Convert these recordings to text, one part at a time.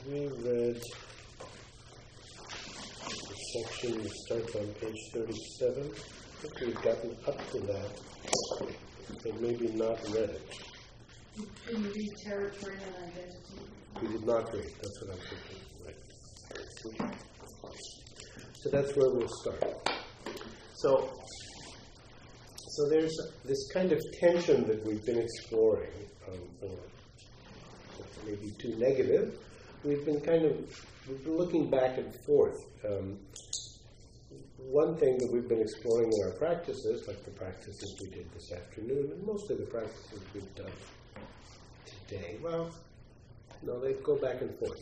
we read the section that starts on page 37. I think we've gotten up to that, but maybe not read it. Did you read territory and identity? We did not read. That's what I'm thinking. Right. So that's where we'll start. So there's this kind of tension that we've been exploring, or maybe too negative. We've been looking back and forth. One thing that we've been exploring in our practices, like the practices we did this afternoon, and most of the practices we've done today, well, no, they go back and forth.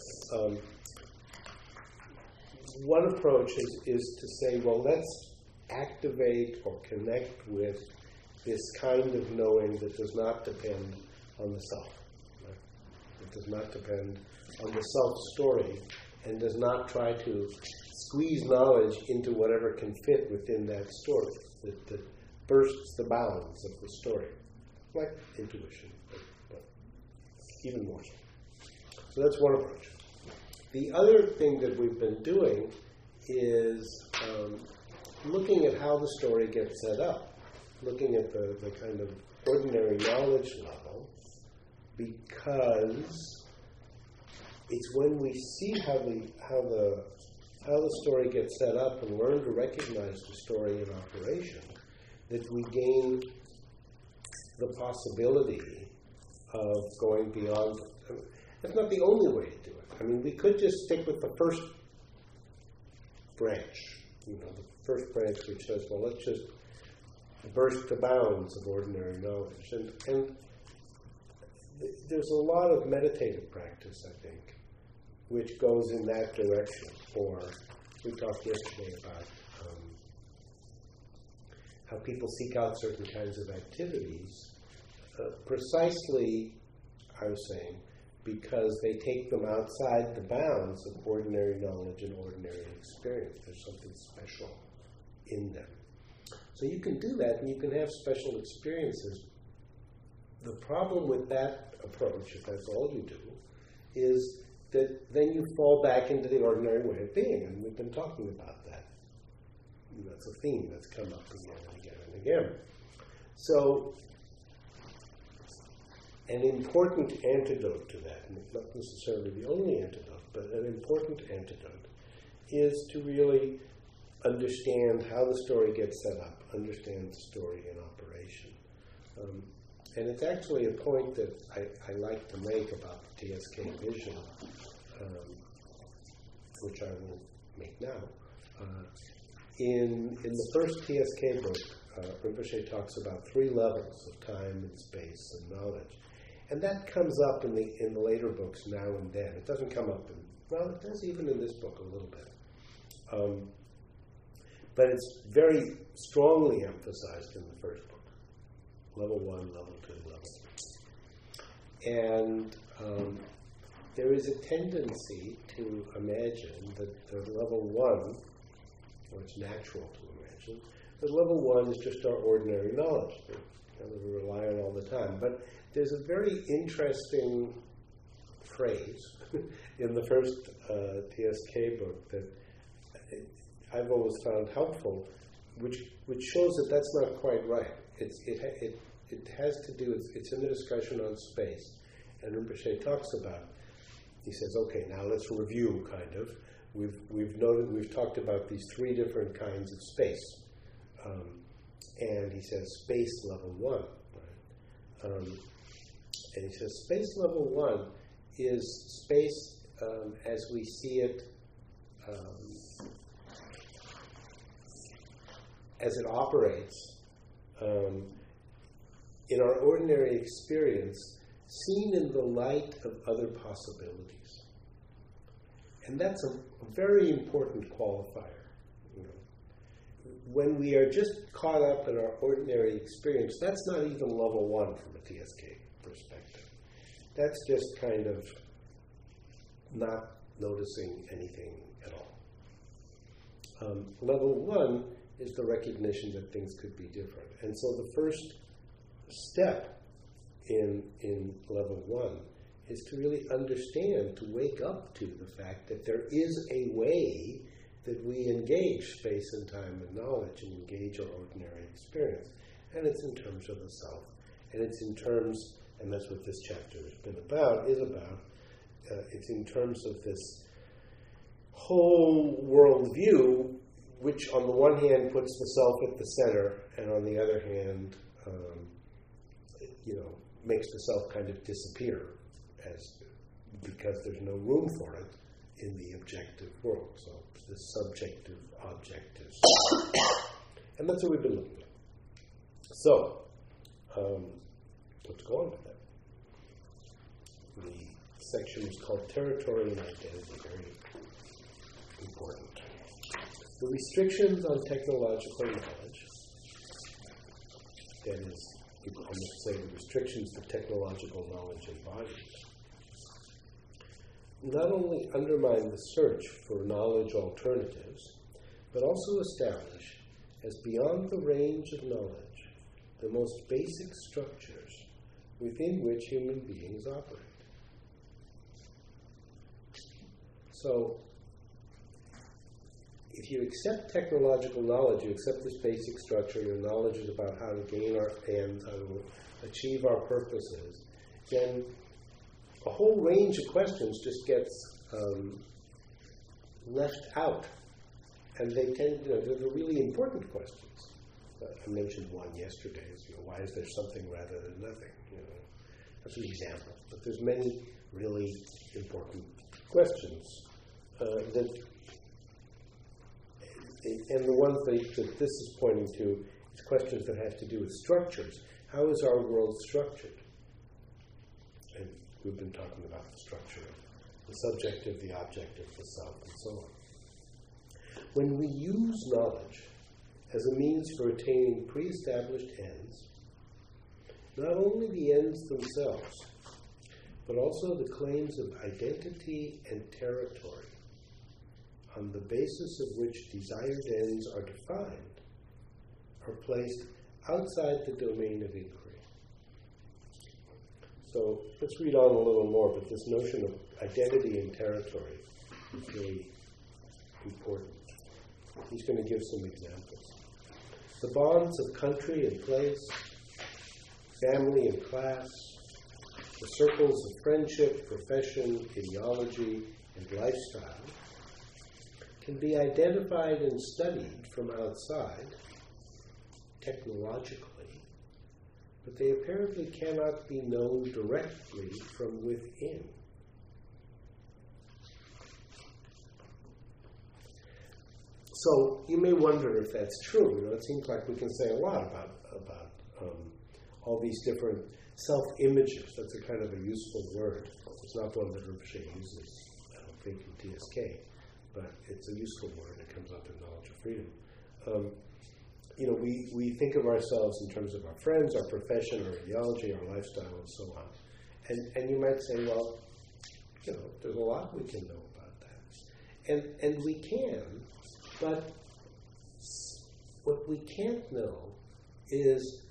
One approach is to say, well, let's activate or connect with this kind of knowing that does not depend on the self. Right? It does not depend on the self-story and does not try to squeeze knowledge into whatever can fit within that story, that bursts the bounds of the story, like intuition, but even more so. So that's one approach. The other thing that we've been doing is looking at how the story gets set up, looking at the kind of ordinary knowledge level, because it's when we see how the story gets set up and learn to recognize the story in operation that we gain the possibility of going beyond. That's not the only way to do it. I mean, we could just stick with the first branch, the first branch which says, well, let's just burst the bounds of ordinary knowledge. And there's a lot of meditative practice, I think, which goes in that direction. Or we talked yesterday about how people seek out certain kinds of activities, precisely, I was saying, because they take them outside the bounds of ordinary knowledge and ordinary experience. There's something special in them. So you can do that, and you can have special experiences. The problem with that approach, if that's all you do, is that then you fall back into the ordinary way of being, and we've been talking about that. That's a theme that's come up again and again and again. So an important antidote to that, and not necessarily the only antidote, but an important antidote, is to really understand how the story gets set up, understand the story in operation. And it's actually a point that I like to make about the TSK vision, which I will make now. In the first TSK book, Rinpoche talks about 3 levels of time and space and knowledge. And that comes up in the later books now and then. It doesn't come up it does even in this book a little bit. But it's very strongly emphasized in the first book. Level 1, level 2, level 3. And there is a tendency to imagine that level 1, or it's natural to imagine, that level 1 is just our ordinary knowledge that we rely on all the time. But there's a very interesting phrase in the first TSK book that I've always found helpful, which shows that that's not quite right. It has to do, it's in the discussion on space. And Rinpoche talks about, he says, okay, now let's review, kind of. We've talked about these 3 different kinds of space. And he says, space level 1. Right? And he says, space level 1 is space as we see it, as it operates in our ordinary experience, seen in the light of other possibilities. And that's a very important qualifier. When we are just caught up in our ordinary experience, that's not even level 1 from a TSK perspective. That's just kind of not noticing anything at all. Level 1 is the recognition that things could be different. And so the first step in level 1 is to really understand, to wake up to the fact that there is a way that we engage space and time and knowledge and engage our ordinary experience. And it's in terms of the self. And it's in terms, and that's what this chapter has been about, it's in terms of this whole worldview, which on the one hand puts the self at the center, and on the other hand, makes the self kind of disappear, because there's no room for it in the objective world. So the subjective, objective. And that's what we've been looking at. So, let's go on with that. The section is called Territory and Identity, very important. The restrictions on technological knowledge, that is, people almost say the restrictions that technological knowledge embodies, not only undermine the search for knowledge alternatives, but also establish as beyond the range of knowledge the most basic structures within which human beings operate. So, if you accept technological knowledge, you accept this basic structure, your knowledge is about how to gain our ends, how to achieve our purposes, then a whole range of questions just gets left out. And they tend, they're the really important questions. I mentioned one yesterday, why is there something rather than nothing? That's an example. But there's many really important questions and the one thing that this is pointing to is questions that have to do with structures. How is our world structured? And we've been talking about the structure of the subjective, the objective, the self, and so on. When we use knowledge as a means for attaining pre-established ends, not only the ends themselves, but also the claims of identity and territory on the basis of which desired ends are defined, are placed outside the domain of inquiry. So let's read on a little more, but this notion of identity and territory is really important. He's going to give some examples. The bonds of country and place, family and class, the circles of friendship, profession, ideology, and lifestyle can be identified and studied from outside, technologically, but they apparently cannot be known directly from within. So you may wonder if that's true. It seems like we can say a lot about all these different self-images. That's a kind of a useful word. It's not one that Rinpoche uses, I don't think, in TSK, but it's a useful word. It comes up in Knowledge of Freedom. We think of ourselves in terms of our friends, our profession, our ideology, our lifestyle, and so on. And you might say, well, there's a lot we can know about that. And we can, but what we can't know is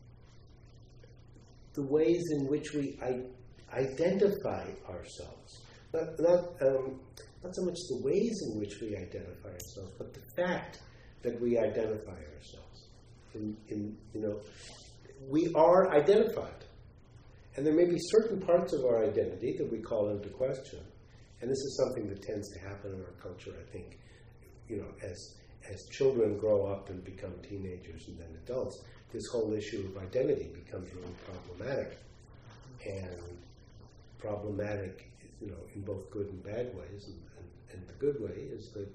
the ways in which we identify ourselves. Not so much the ways in which we identify ourselves, but the fact that we identify ourselves. We are identified. And there may be certain parts of our identity that we call into question. And this is something that tends to happen in our culture, I think. As children grow up and become teenagers and then adults, this whole issue of identity becomes really problematic. And problematic, in both good and bad ways. And the good way is that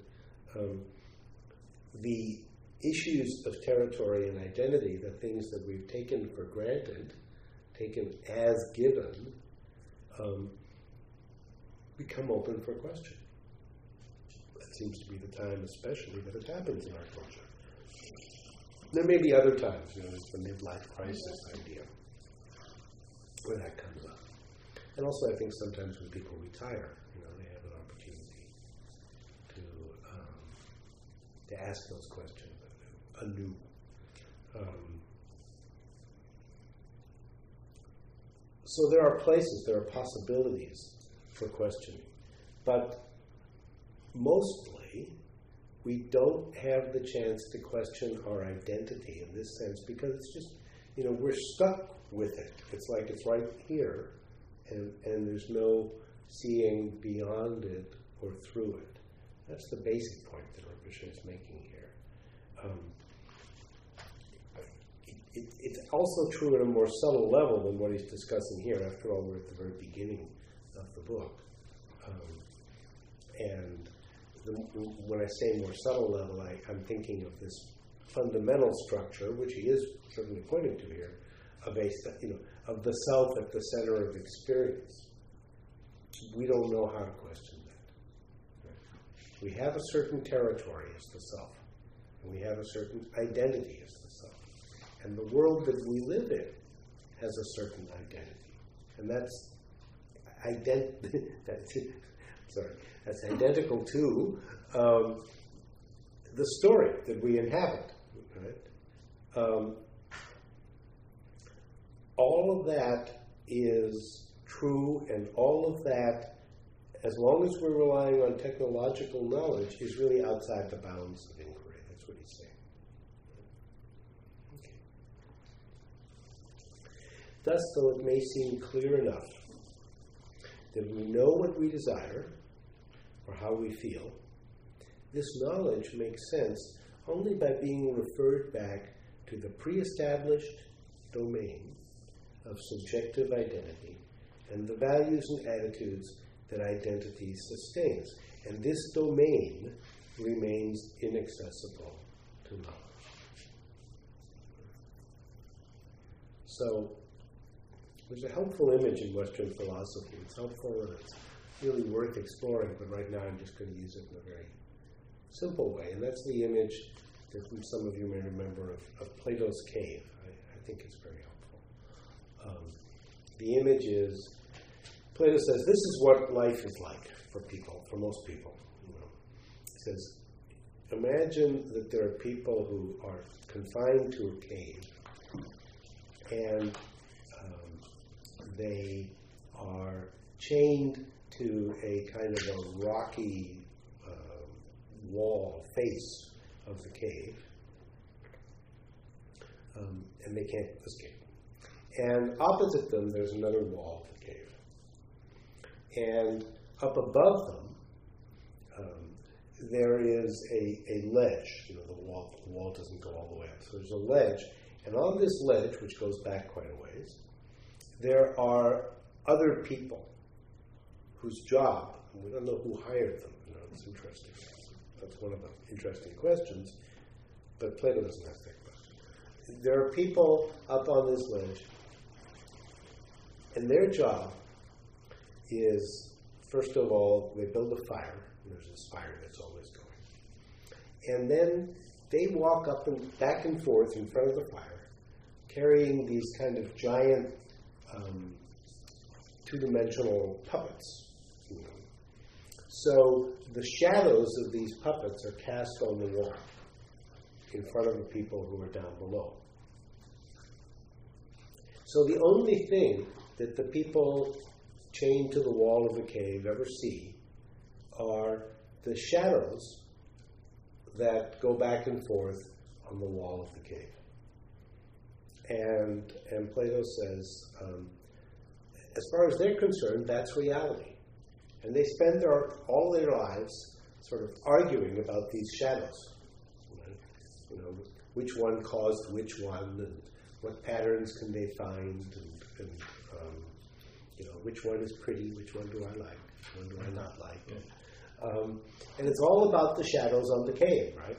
the issues of territory and identity, the things that we've taken for granted, taken as given, become open for question. That seems to be the time, especially, that it happens in our culture. There may be other times, it's the midlife crisis idea, where that comes up. And also, I think sometimes when people retire, they have an opportunity to ask those questions anew. So there are places, there are possibilities for questioning. But mostly, we don't have the chance to question our identity in this sense because it's just, we're stuck with it. It's like it's right here, and there's no seeing beyond it or through it. That's the basic point that Rinpoche is making here. It's also true at a more subtle level than what he's discussing here. After all, we're at the very beginning of the book. When I say more subtle level, I'm thinking of this fundamental structure, which he is certainly pointing to here, of of the self at the center of experience. We don't know how to question that. Right? We have a certain territory as the self, and we have a certain identity as the self. And the world that we live in has a certain identity. And that's identical to the story that we inhabit. Right? All of that is true, and all of that, as long as we're relying on technological knowledge, is really outside the bounds of inquiry. That's what he's saying. Okay. Thus, though it may seem clear enough that we know what we desire or how we feel, this knowledge makes sense only by being referred back to the pre-established domain of subjective identity and the values and attitudes that identity sustains. And this domain remains inaccessible to knowledge. So, there's a helpful image in Western philosophy. It's helpful and it's really worth exploring, but right now I'm just going to use it in a very simple way. And that's the image that some of you may remember of Plato's cave. I think it's very helpful. The image is, Plato says, this is what life is like for people, for most people. He says, imagine that there are people who are confined to a cave, and they are chained to a kind of a rocky wall face of the cave, and they can't escape. And opposite them, there's another wall of the cave. And up above them, there is a ledge. The wall doesn't go all the way up. So there's a ledge, and on this ledge, which goes back quite a ways, there are other people whose job, and we don't know who hired them. It's interesting. That's one of the interesting questions, but Plato doesn't ask that question. There are people up on this ledge, and their job is, first of all, they build a fire. There's this fire that's always going. And then they walk up and back and forth in front of the fire, carrying these kind of giant two-dimensional puppets. So the shadows of these puppets are cast on the wall in front of the people who are down below. So the only thing that the people chained to the wall of the cave ever see are the shadows that go back and forth on the wall of the cave. And Plato says, as far as they're concerned, that's reality. And they spend all their lives sort of arguing about these shadows. Right? Which one caused which one, and what patterns can they find, and which one is pretty, which one do I like, which one do I not like. And it's all about the shadows on the cave, right?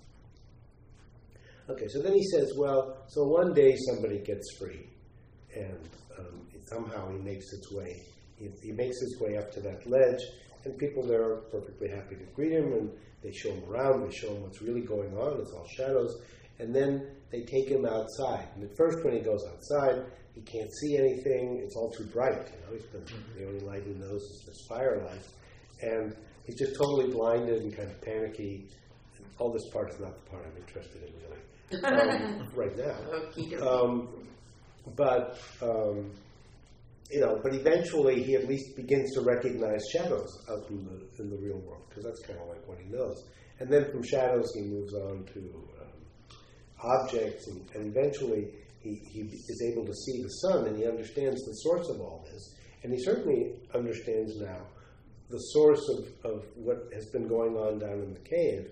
Okay, so then he says, well, so one day somebody gets free, and somehow he makes his way up to that ledge, and people there are perfectly happy to greet him, and they show him around, they show him what's really going on, it's all shadows, and then they take him outside. And at first when he goes outside, he can't see anything, it's all too bright, the only light he knows is this firelight, and he's just totally blinded and kind of panicky. All this part is not the part I'm interested in, really, right now. but eventually he at least begins to recognize shadows out in the real world, because that's kind of like what he knows. And then from shadows he moves on to objects, and eventually he is able to see the sun, and he understands the source of all this. And he certainly understands now the source of what has been going on down in the cave.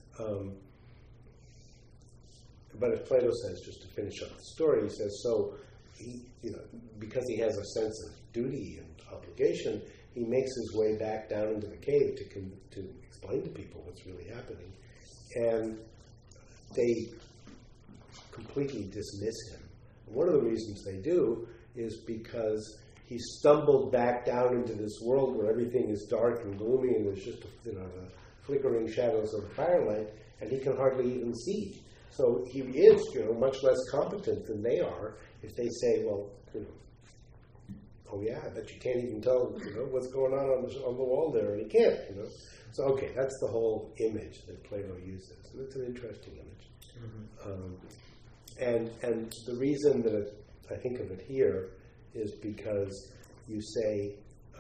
But as Plato says, just to finish up the story, he says, so he, because he has a sense of duty and obligation, he makes his way back down into the cave to explain to people what's really happening. And they completely dismiss him. And one of the reasons they do is because he stumbled back down into this world where everything is dark and gloomy and there's just the flickering shadows of the firelight, and he can hardly even see. So he is, much less competent than they are if they say, well, oh yeah, I bet you can't even tell, what's going on the wall there, and he can't, So, okay, that's the whole image that Plato uses. And it's an interesting image. Mm-hmm. And the reason that I think of it here is because you say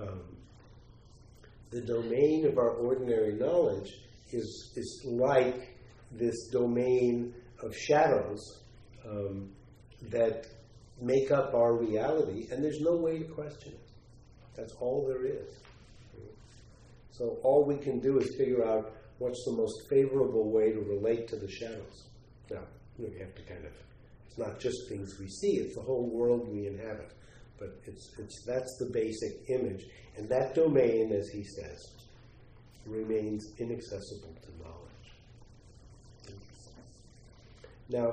the domain of our ordinary knowledge is like this domain of shadows that make up our reality, and there's no way to question it. That's all there is. So all we can do is figure out what's the most favorable way to relate to the shadows. Now, you have to it's not just things we see, it's the whole world we inhabit. But that's the basic image. And that domain, as he says, remains inaccessible to knowledge. Now,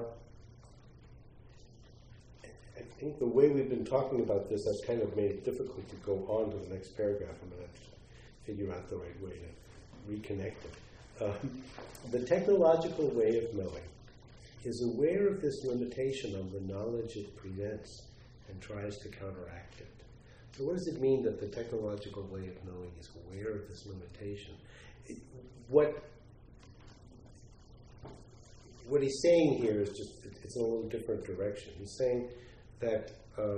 I think the way we've been talking about this has kind of made it difficult to go on to the next paragraph. I'm going to have to figure out the right way to reconnect it. The technological way of knowing is aware of this limitation on the knowledge it presents and tries to counteract it. So what does it mean that the technological way of knowing is aware of this limitation? What he's saying here is it's a little different direction. He's saying that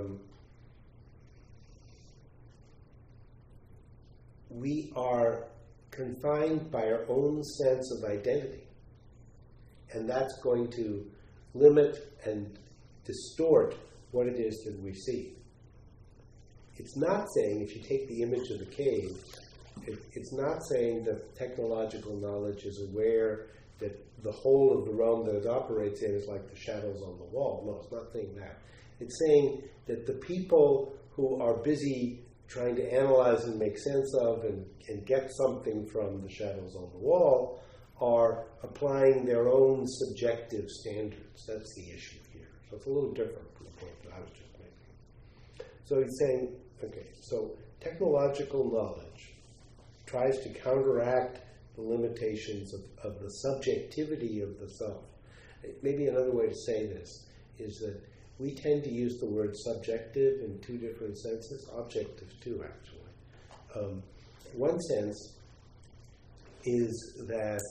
we are confined by our own sense of identity, and that's going to limit and distort what it is that we see. It's not saying, if you take the image of the cave, it's not saying that technological knowledge is aware that the whole of the realm that it operates in is like the shadows on the wall. No, it's not saying that. It's saying that the people who are busy trying to analyze and make sense of and get something from the shadows on the wall are applying their own subjective standards. That's the issue here. So it's a little different from the point that I was just making. So he's saying, okay, so technological knowledge tries to counteract the limitations of the subjectivity of the self. Maybe another way to say this is that we tend to use the word subjective in two different senses, objective too, actually. One sense is that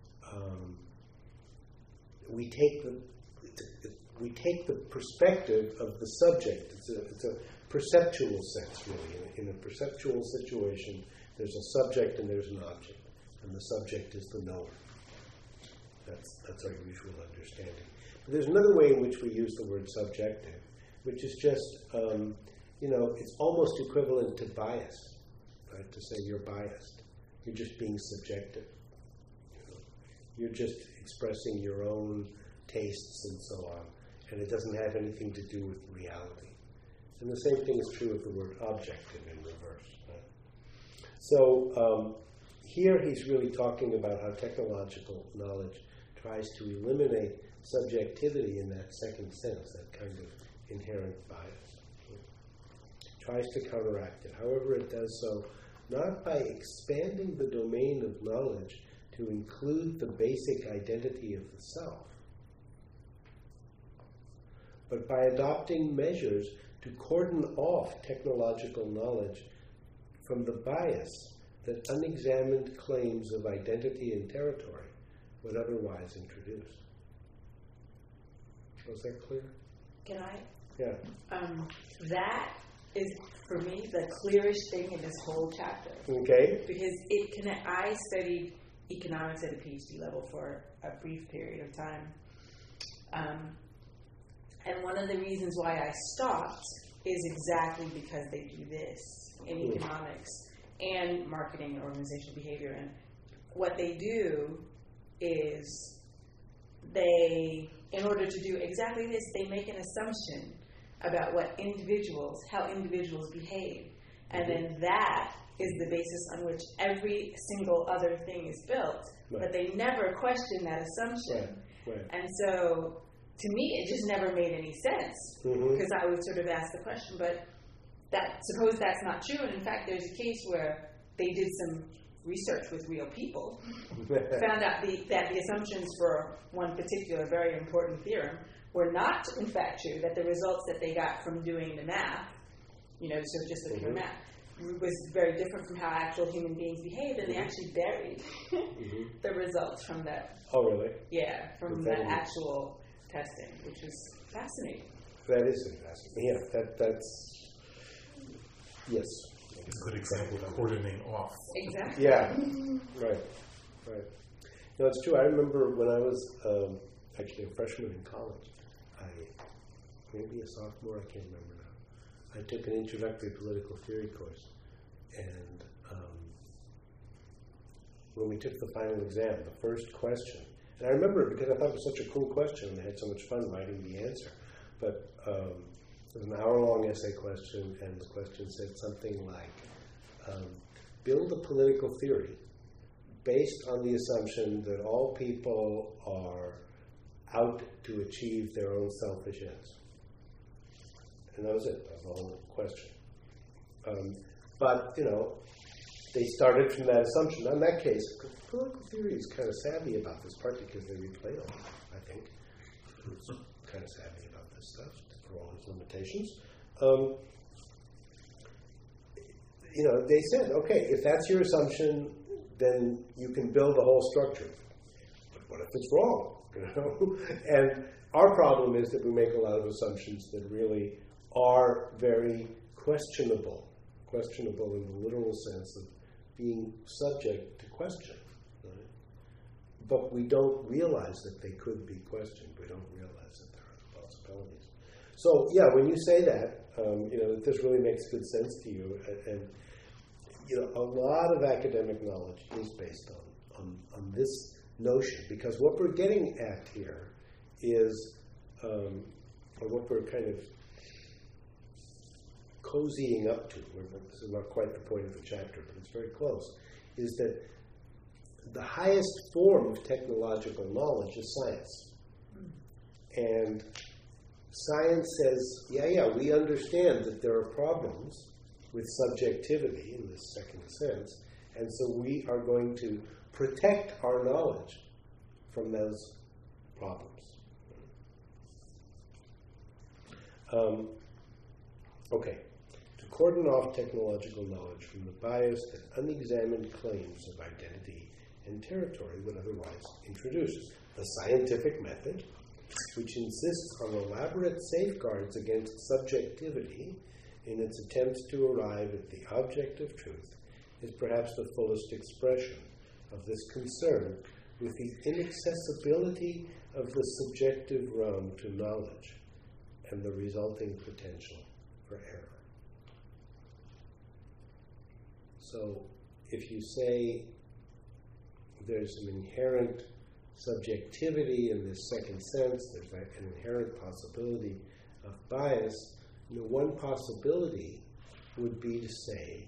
we take the perspective of the subject. It's a perceptual sense, really. In a perceptual situation, there's a subject and there's an object, and the subject is the knower. That's our usual understanding. But there's another way in which we use the word subjective, which is just, it's almost equivalent to bias, right? To say you're biased. You're just being subjective. You're just expressing your own tastes and so on, and it doesn't have anything to do with reality. And the same thing is true of the word objective in reverse. Right? So here he's really talking about how technological knowledge tries to eliminate subjectivity in that second sense, that kind of inherent bias. Tries to counteract it. However, it does so not by expanding the domain of knowledge to include the basic identity of the self, but by adopting measures to cordon off technological knowledge from the bias that unexamined claims of identity and territory would otherwise introduce. Was that clear? Can I? Yeah. That is, for me, the clearest thing in this whole chapter. Okay. Because I studied economics at a PhD level for a brief period of time. And one of the reasons why I stopped is exactly because they do this in economics and marketing and organizational behavior. And what they do is in order to do exactly this, they make an assumption about how individuals behave. And then that is the basis on which every single other thing is built. Right. But they never question that assumption. Right. And so, to me, it just never made any sense. Because I would sort of ask the question, but suppose that's not true. And in fact, there's a case where they did some research with real people, found out that the assumptions for one particular very important theorem were not, in fact, true, that the results that they got from doing the math, so just the pure math, was very different from how actual human beings behaved, and they actually buried the results from that. Oh, really? Yeah, from that actual testing, which is fascinating. That is fascinating. Yeah, that's yes. It's a good example of coordinating off. Exactly. Yeah, right. No, it's true. I remember when I was actually a freshman in college, maybe a sophomore, I can't remember now. I took an introductory political theory course, and when we took the final exam, the first question, and I remember it because I thought it was such a cool question, and I had so much fun writing the answer, but it was an hour-long essay question, and the question said something like, build a political theory based on the assumption that all people are out to achieve their own selfish ends. And that was it. That was the whole question. But, they started from that assumption. Now, in that case, political theory is kind of savvy about this, partly because they read Plato, I think. Who's kind of savvy about this stuff, for all its limitations. They said, okay, if that's your assumption, then you can build a whole structure. But what if it's wrong? And our problem is that we make a lot of assumptions that really are very questionable in the literal sense of being subject to question. Right? But we don't realize that they could be questioned. We don't realize that there are possibilities. So, yeah, when you say that, this really makes good sense to you. And a lot of academic knowledge is based on this notion, because what we're getting at here is, or what we're kind of cozying up to, this is not quite the point of the chapter, but it's very close, is that the highest form of technological knowledge is science. And science says, we understand that there are problems with subjectivity in this second sense, and so we are going to protect our knowledge from those problems. Okay. To cordon off technological knowledge from the biased and unexamined claims of identity and territory would otherwise introduce the scientific method, which insists on elaborate safeguards against subjectivity in its attempts to arrive at the object of truth, is perhaps the fullest expression of this concern with the inaccessibility of the subjective realm to knowledge and the resulting potential for error. So, if you say there's an inherent subjectivity in this second sense, there's an inherent possibility of bias, one possibility would be to say,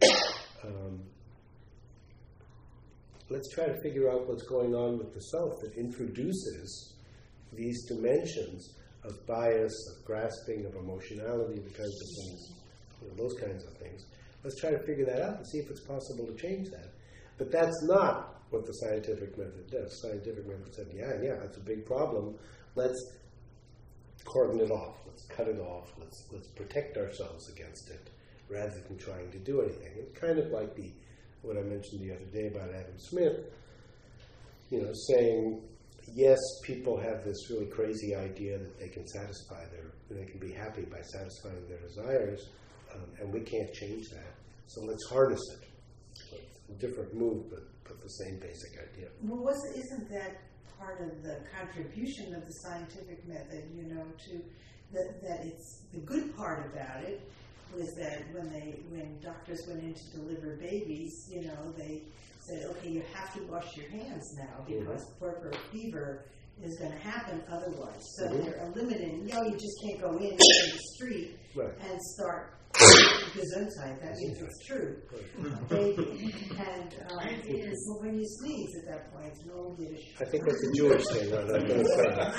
let's try to figure out what's going on with the self that introduces these dimensions of bias, of grasping, of emotionality, the kinds of things, those kinds of things. Let's try to figure that out and see if it's possible to change that. But that's not what the scientific method does. The scientific method said, that's a big problem. Let's cordon it off. Let's cut it off. Let's protect ourselves against it rather than trying to do anything. It's kind of like what I mentioned the other day about Adam Smith, saying, yes, people have this really crazy idea that they can they can be happy by satisfying their desires, and we can't change that. So let's harness it. A different move, but the same basic idea. Well, isn't that part of the contribution of the scientific method, to that it's the good part about it was that when doctors went in to deliver babies, they said, okay, you have to wash your hands now because puerperal fever is going to happen otherwise. So they're eliminating, you just can't go in the street and start Gesundheit. That means it's true. Baby. And when you sneeze at that point, it's no Yiddish. I think that's a Jewish thing. I'm not going to say that.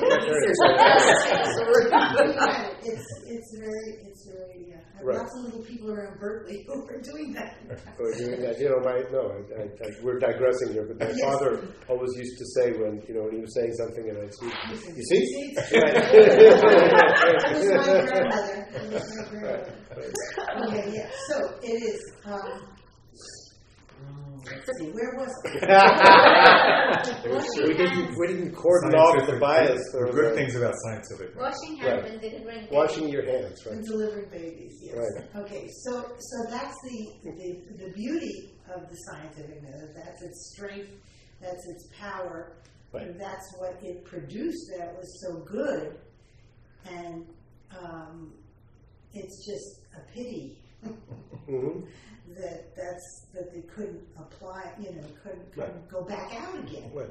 It's very. Lots of little people around Berkeley who are doing that. Doing that. We're digressing here, but my father always used to say when he was saying something and I'd see, you see? That was my grandmother. Okay, yeah. So it is. Let's see. Where was it? we didn't cordon off the bias. The good things about scientific. Washing hands and delivering washing your hands, right? And delivering babies. Yes. Right. Okay. So that's the beauty of the scientific method. That's its strength. That's its power. Right. And that's what it produced. That was so good, and it's just a pity that they couldn't apply. Couldn't go back out again. Right.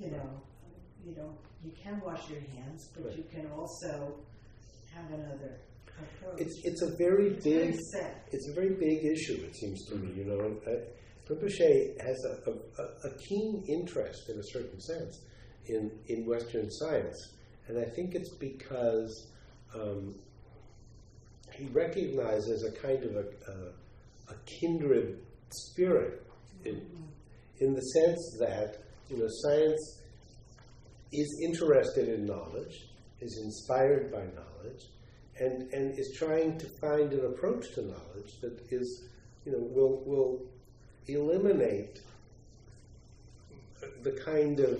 You can wash your hands, but you can also have another approach. It's a very big. It's a very big issue. It seems to me. Rinpoche has a keen interest, in a certain sense, in Western science, and I think it's because he recognizes a kind of a kindred spirit in the sense that science is interested in knowledge, is inspired by knowledge, and is trying to find an approach to knowledge that is will eliminate the kind of,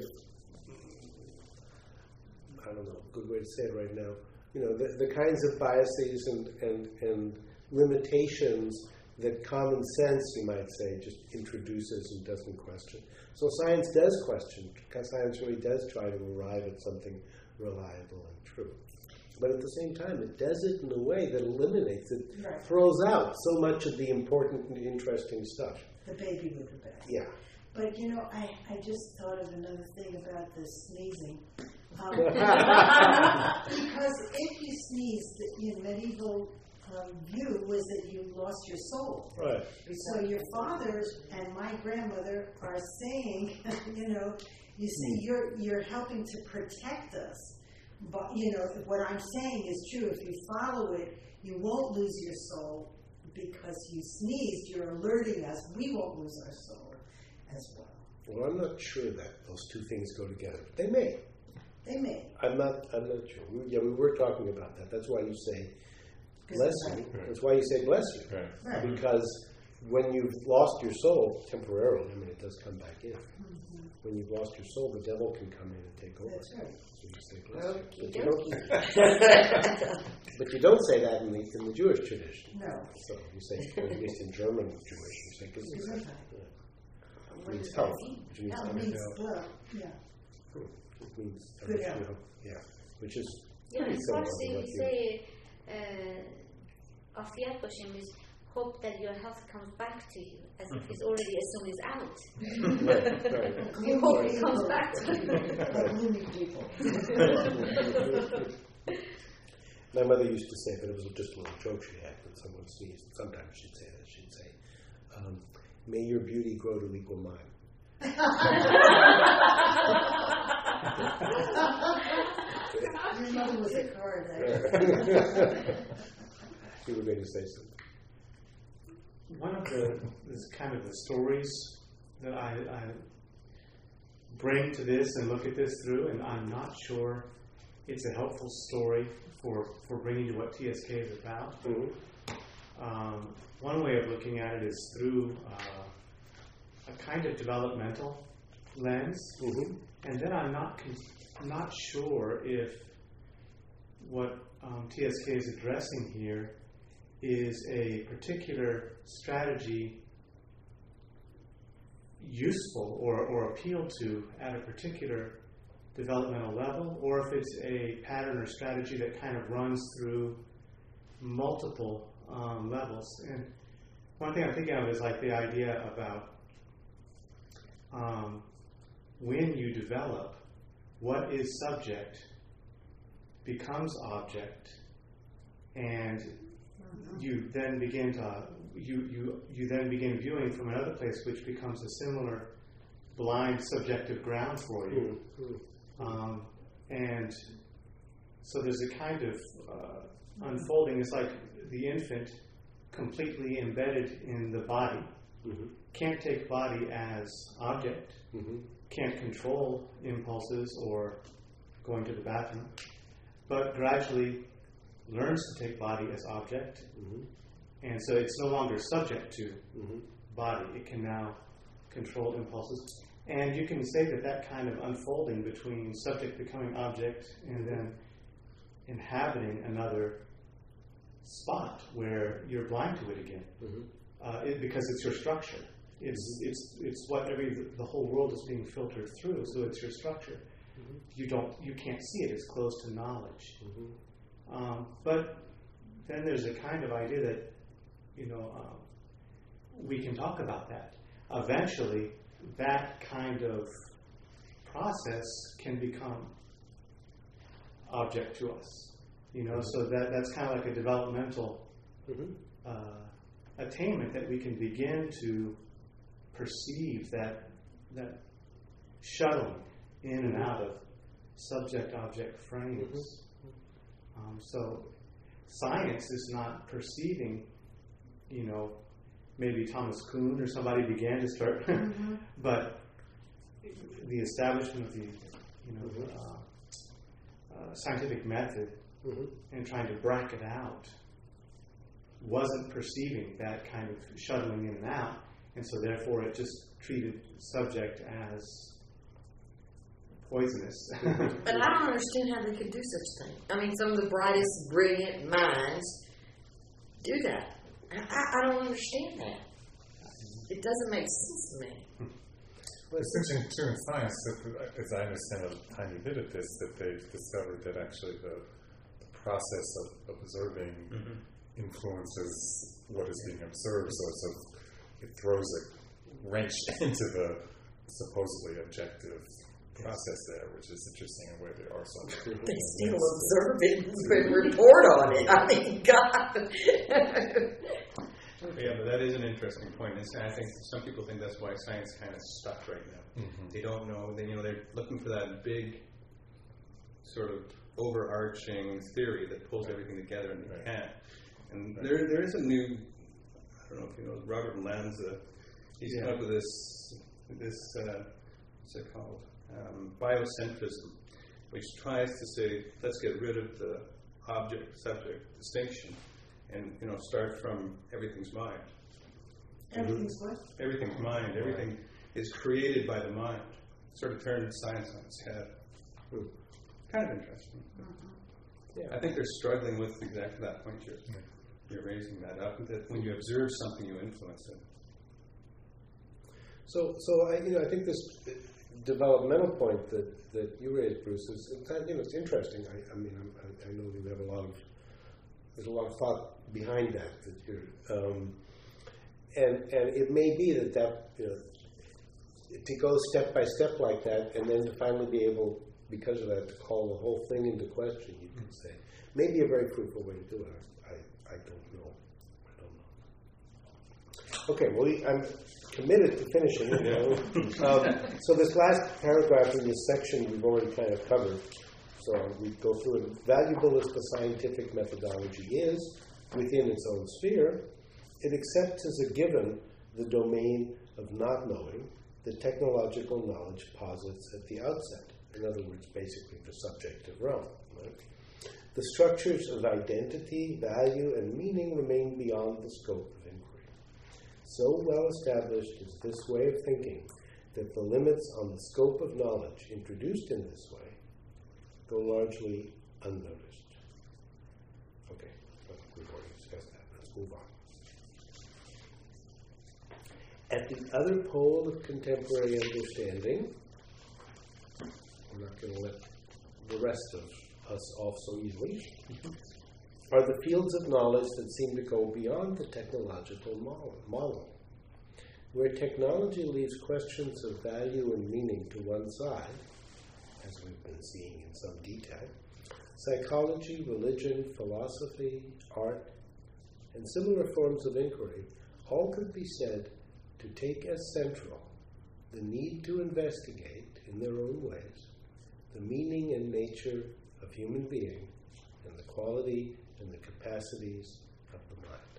I don't know, good way to say it right now, the kinds of biases and limitations that common sense, you might say, just introduces and doesn't question. So science does question, because science really does try to arrive at something reliable and true. But at the same time, it does it in a way that eliminates it, throws out so much of the important and interesting stuff. The baby with the back. Yeah. But I just thought of another thing about the sneezing. Because if you sneezed, in medieval view was that you lost your soul. Right. So your father and my grandmother are saying, you see, you're helping to protect us. But what I'm saying is true. If you follow it, you won't lose your soul because you sneezed. You're alerting us. We won't lose our soul as well. Well, I'm not sure that those two things go together. They may. They may. I'm not sure. We were talking about that. That's why you say bless you. Right. That's why you say bless you. Right. Because when you've lost your soul temporarily, it does come back in. Mm-hmm. When you've lost your soul, the devil can come in and take over. That's right. So you say bless you. But you don't say that in the Jewish tradition. No. So you say, at least in German Jewish, you say Gesundheit. It means health. Which means That means well, yeah. It means Good health. Yeah. Which is Yeah, pretty in similar Farsi to what we you... say afiyat bashim is hope that your health comes back to you, as if it's already as soon as out. Right. You hope it comes back to you. Gloomy people. My mother used to say, but it was just a little joke she had when someone sneezed. Sometimes she'd say that. She'd say, may your beauty grow to equal mine. Your mother was a card. You were going to say something. One of the stories that I bring to this and look at this through, and I'm not sure it's a helpful story for bringing to what TSK is about. Mm-hmm. One way of looking at it is through a kind of developmental lens, Mm-hmm. and then I'm not sure if what TSK is addressing here is a particular strategy useful or appealed to at a particular developmental level, or if it's a pattern or strategy that kind of runs through multiple levels. And one thing I'm thinking of is like the idea about when you develop, what is subject becomes object, and you then begin to you then begin viewing from another place, which becomes a similar blind subjective ground for you. And so there's a kind of unfolding. It's like the infant completely embedded in the body, can't take body as object, can't control impulses or going to the bathroom, but gradually learns to take body as object. And so it's no longer subject to body. It can now control impulses. And you can say that that kind of unfolding between subject becoming object and then inhabiting another spot where you're blind to it again, because it's your structure. It's what the whole world is being filtered through. So it's your structure. You can't see it. It's closed to knowledge. But then there's a kind of idea that we can talk about that. Eventually, that kind of process can become object to us. So that's kind of like a developmental attainment, that we can begin to perceive that shuttling in and out of subject-object frames. So science is not perceiving, maybe Thomas Kuhn or somebody began to start, but the establishment of the scientific method and trying to bracket out wasn't perceiving that kind of shuttling in and out, and so therefore it just treated subject as poisonous. But I don't understand how they could do such a thing. I mean, some of the brightest, brilliant minds do that. I don't understand that. It doesn't make sense to me. Well, it's interesting too in science, that, as I understand a tiny bit of this, that they've discovered that actually the process of observing influences what is being observed, so it throws a wrench into the supposedly objective process there, which is interesting in a way. There are some They still observe it and report on it. I mean, God. Yeah, but that is an interesting point. And I think some people think that's why science kind of stuck right now. They don't know. They're looking for that big sort of overarching theory that pulls everything together, and they can't. And there is a new, I don't know if you know, Robert Lanza. He's come up with this what's it called? Biocentrism, which tries to say, let's get rid of the object-subject distinction and start from everything's mind. Everything's what? Everything's mind. Everything is created by the mind. Sort of turned science on its head. Kind of interesting. I think they're struggling with exactly that point you're raising that up, that when you observe something, you influence it. So I think this developmental point that you raised, Bruce, is it's interesting. I know you have there's a lot of thought behind that you're, and it may be that to go step by step like that, and then to finally be able, because of that, to call the whole thing into question, you could say, may be a very fruitful way to do it. I don't know. Okay, well, I'm committed to finishing it. So this last paragraph in this section we've already kind of covered. So we go through it. Valuable as the scientific methodology is within its own sphere, it accepts as a given the domain of not knowing that technological knowledge posits at the outset. In other words, basically the subjective realm. Right? The structures of identity, value, and meaning remain beyond the scope of inquiry. So well established is this way of thinking that the limits on the scope of knowledge introduced in this way go largely unnoticed. Okay, we've already discussed that. That's move on. At the other pole of contemporary understanding, I'm not going to let the rest of us off so easily, are the fields of knowledge that seem to go beyond the technological model, where technology leaves questions of value and meaning to one side, as we've been seeing in some detail. Psychology, religion, philosophy, art, and similar forms of inquiry all could be said to take as central the need to investigate in their own ways the meaning and nature of human being and the quality and the capacities of the mind.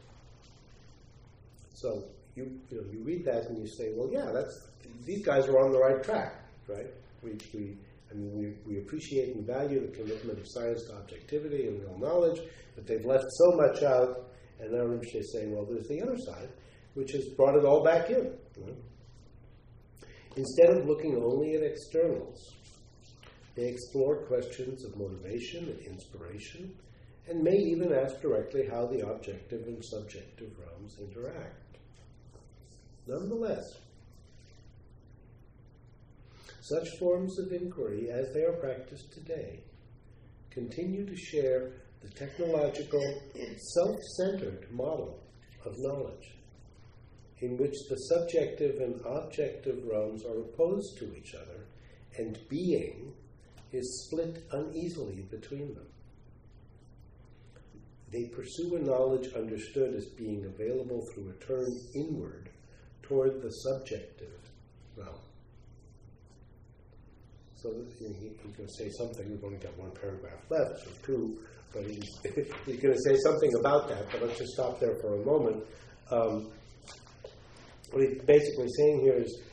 So you read that and you say, well, yeah, these guys are on the right track, right? We appreciate and value the commitment of science to objectivity and real knowledge, but they've left so much out, and now they're saying, well, there's the other side, which has brought it all back in. Right? Instead of looking only at externals, they explore questions of motivation and inspiration, and may even ask directly how the objective and subjective realms interact. Nonetheless, such forms of inquiry, as they are practiced today, continue to share the technological, self-centered model of knowledge, in which the subjective and objective realms are opposed to each other, and being is split uneasily between them. They pursue a knowledge understood as being available through a turn inward toward the subjective realm. So he's going to say something. We've only got one paragraph left, or two, but he's going to say something about that. But let's just stop there for a moment. What he's basically saying here is,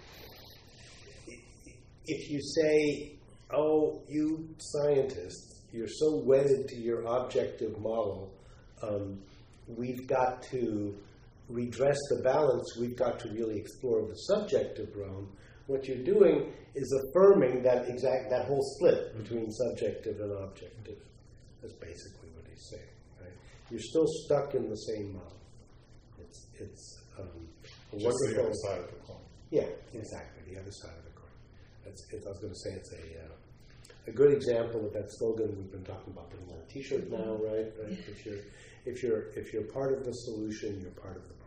if you say, oh, you scientists, you're so wedded to your objective model, we've got to redress the balance, we've got to really explore the subjective realm. What you're doing is affirming that whole split between subjective and objective. That's basically what he's saying. Right? You're still stuck in the same model. It's a just wonderful. the other side of the coin. Yeah, exactly, the other side of the coin. I was going to say it's a good example of that slogan we've been talking about putting on a T-shirt now, right? If you're part of the solution, you're part of the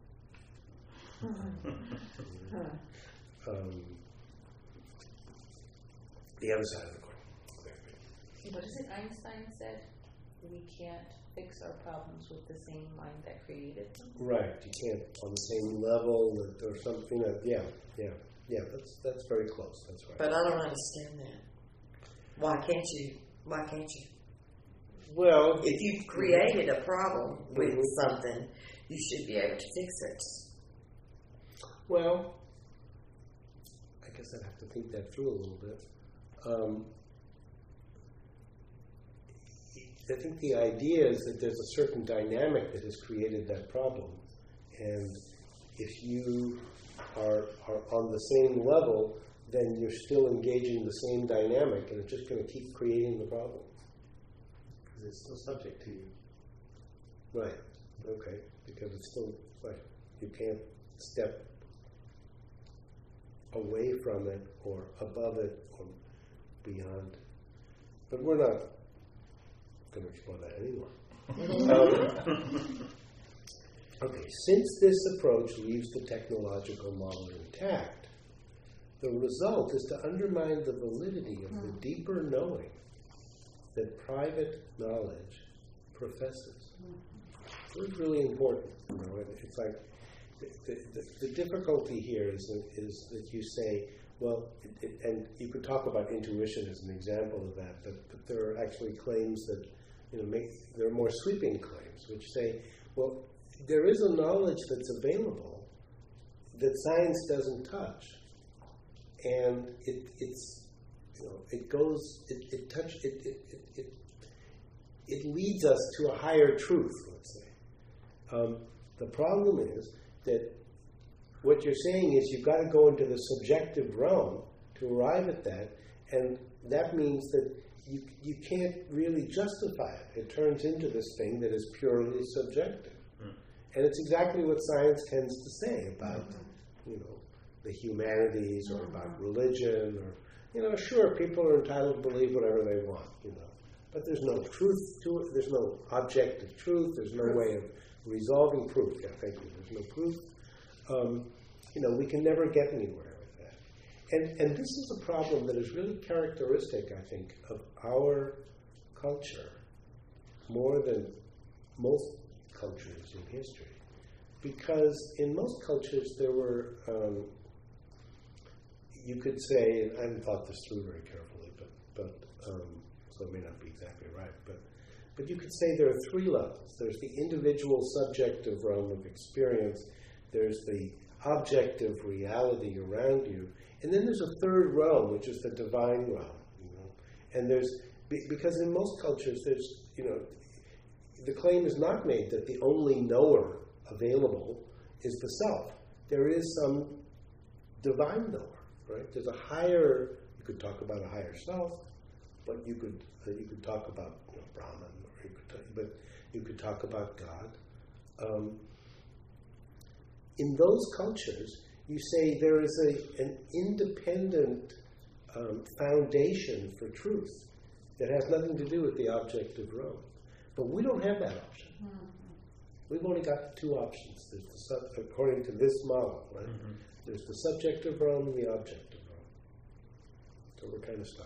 problem. The other side of the coin. What is it Einstein said? We can't fix our problems with the same mind that created them. Right, you can't on the same level or something. Yeah. That's very close. That's right. But I don't understand that. Why can't you? Well, if you've created a problem with something, you should be able to fix it. Well, I guess I'd have to think that through a little bit. I think the idea is that there's a certain dynamic that has created that problem. And if you are on the same level, then you're still engaging the same dynamic, and it's just going to keep creating the problem. Because it's still subject to you. Right. Okay. Because it's still, right. You can't step away from it or above it or beyond. But we're not going to explore that anymore. Okay, since this approach leaves the technological model intact, the result is to undermine the validity of the deeper knowing that private knowledge professes. So it's really important. It's like the difficulty here is that you say, well, and you could talk about intuition as an example of that, but there are actually claims that there are more sweeping claims which say, well, there is a knowledge that's available that science doesn't touch, and it leads us to a higher truth. Let's say the problem is that what you're saying is you've got to go into the subjective realm to arrive at that, and that means that you can't really justify it. It turns into this thing that is purely subjective. And it's exactly what science tends to say about, the humanities or about religion or, sure, people are entitled to believe whatever they want, but there's no truth to it. There's no objective truth. There's no way of resolving proof. Yeah, thank you. There's no proof. We can never get anywhere with that. And this is a problem that is really characteristic, I think, of our culture more than most cultures in history. Because in most cultures there were, you could say, and I haven't thought this through very carefully, but so it may not be exactly right, but you could say there are three levels. There's the individual subjective realm of experience, there's the objective reality around you, and then there's a third realm, which is the divine realm. And because in most cultures, there's, the claim is not made that the only knower available is the self. There is some divine knower, right? There's a higher, you could talk about a higher self, but you could talk about Brahman, or you could talk about God. In those cultures, you say there is an independent foundation for truth that has nothing to do with the objective realm. But we don't have that option. Mm-hmm. We've only got two options. There's according to this model, right? Mm-hmm. There's the subjective realm and the objective realm. So we're kind of stuck.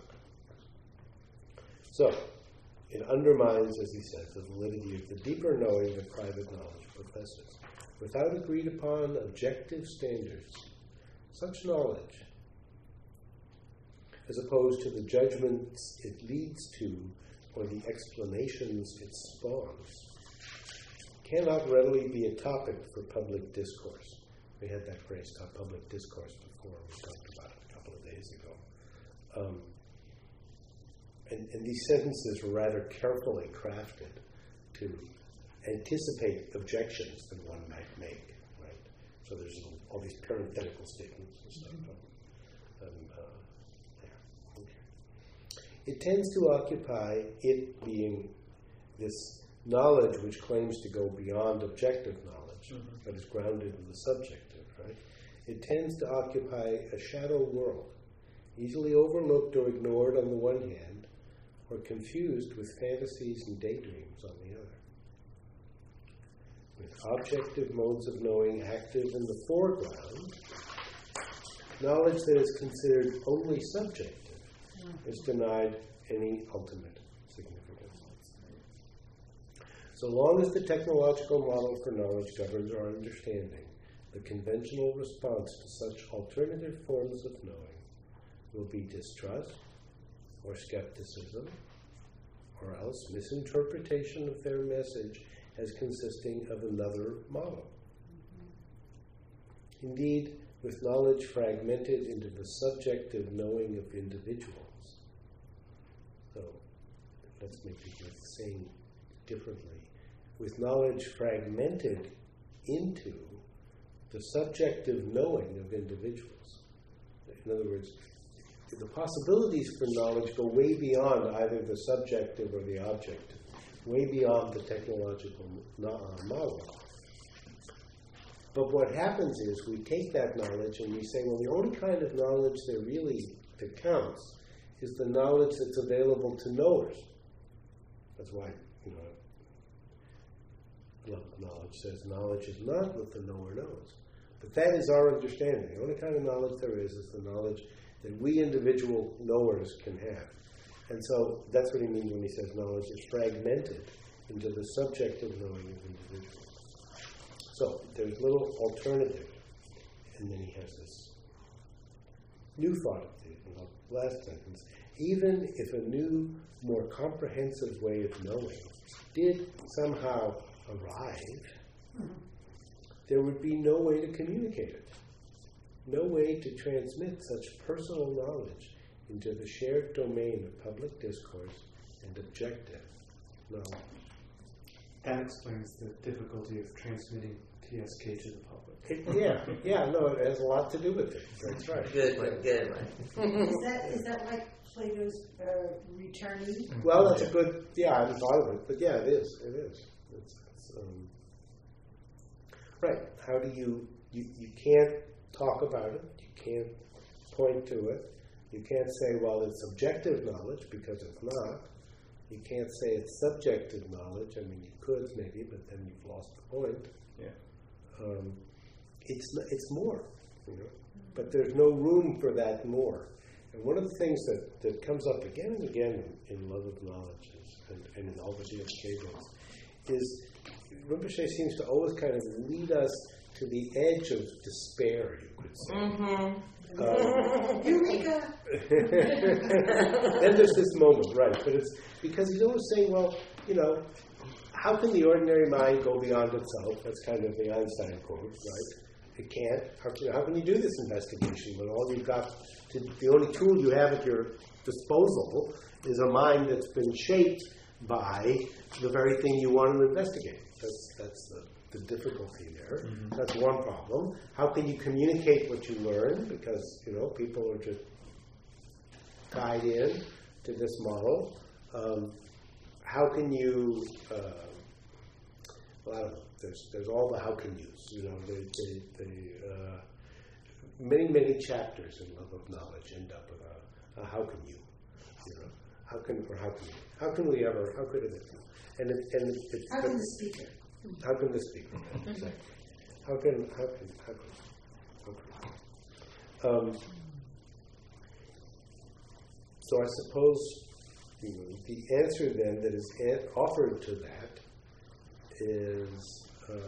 So it undermines, as he says, the validity of the deeper knowing that private knowledge professes. Without agreed upon objective standards, such knowledge, as opposed to the judgments it leads to or the explanations it spawns, cannot readily be a topic for public discourse. We had that phrase, public discourse, before. We talked about it a couple of days ago. And these sentences were rather carefully crafted to anticipate objections that one might make, right? So there's all these parenthetical statements and stuff. It tends to occupy, it being this knowledge which claims to go beyond objective knowledge, but is grounded in the subjective, right? It tends to occupy a shadow world, easily overlooked or ignored on the one hand, or confused with fantasies and daydreams on the other. With objective modes of knowing active in the foreground, knowledge that is considered only subjective is denied any ultimate significance. So long as the technological model for knowledge governs our understanding, the conventional response to such alternative forms of knowing will be distrust or skepticism, or else misinterpretation of their message as consisting of another model. Indeed, with knowledge fragmented into the subjective knowing of individuals. So, let's make it saying differently. With knowledge fragmented into the subjective knowing of individuals. In other words, the possibilities for knowledge go way beyond either the subjective or the objective, way beyond the technological model. But what happens is we take that knowledge and we say, well, the only kind of knowledge that counts is the knowledge that's available to knowers. That's why, knowledge says knowledge is not what the knower knows. But that is our understanding. The only kind of knowledge there is the knowledge that we individual knowers can have. And so that's what he means when he says knowledge is fragmented into the subjective knowing of individuals. So there's little alternative. And then he has this new thought of the last sentence. Even if a new, more comprehensive way of knowing did somehow arrive, there would be no way to communicate it. No way to transmit such personal knowledge into the shared domain of public discourse and objective knowledge. That explains the difficulty of transmitting TSK to the public. It has a lot to do with it. That's right. Good one. Is that like Plato's returnee? Well, that's a good, I hadn't thought of it, but it is. Right. How do you can't talk about it, you can't point to it, you can't say, well, it's objective knowledge, because it's not. You can't say it's subjective knowledge. I mean, you could maybe, but then you've lost the point. Yeah. It's more, you know. But there's no room for that more. And one of the things that comes up again and again in Love of Knowledge and in all the DSK books is Rinpoche seems to always kind of lead us to the edge of despair, you could say. Eureka! Then there's this moment, right? But it's because he's always saying, well, you know, how can the ordinary mind go beyond itself? That's kind of the Einstein quote, right? It can't. How can you do this investigation when all you've got, the only tool you have at your disposal is a mind that's been shaped by the very thing you want to investigate? That's the difficulty there. Mm-hmm. That's one problem. How can you communicate what you learn? Because, you know, people are just tied in to this model. How can you, well, I don't know. There's all the how can yous. You know, many chapters in Love of Knowledge end up with a how can you? You know, how can we ever? How could it? And it's how can the speaker? How can the speaker? Exactly. How can? So I suppose, you know, the answer then that is offered to that is,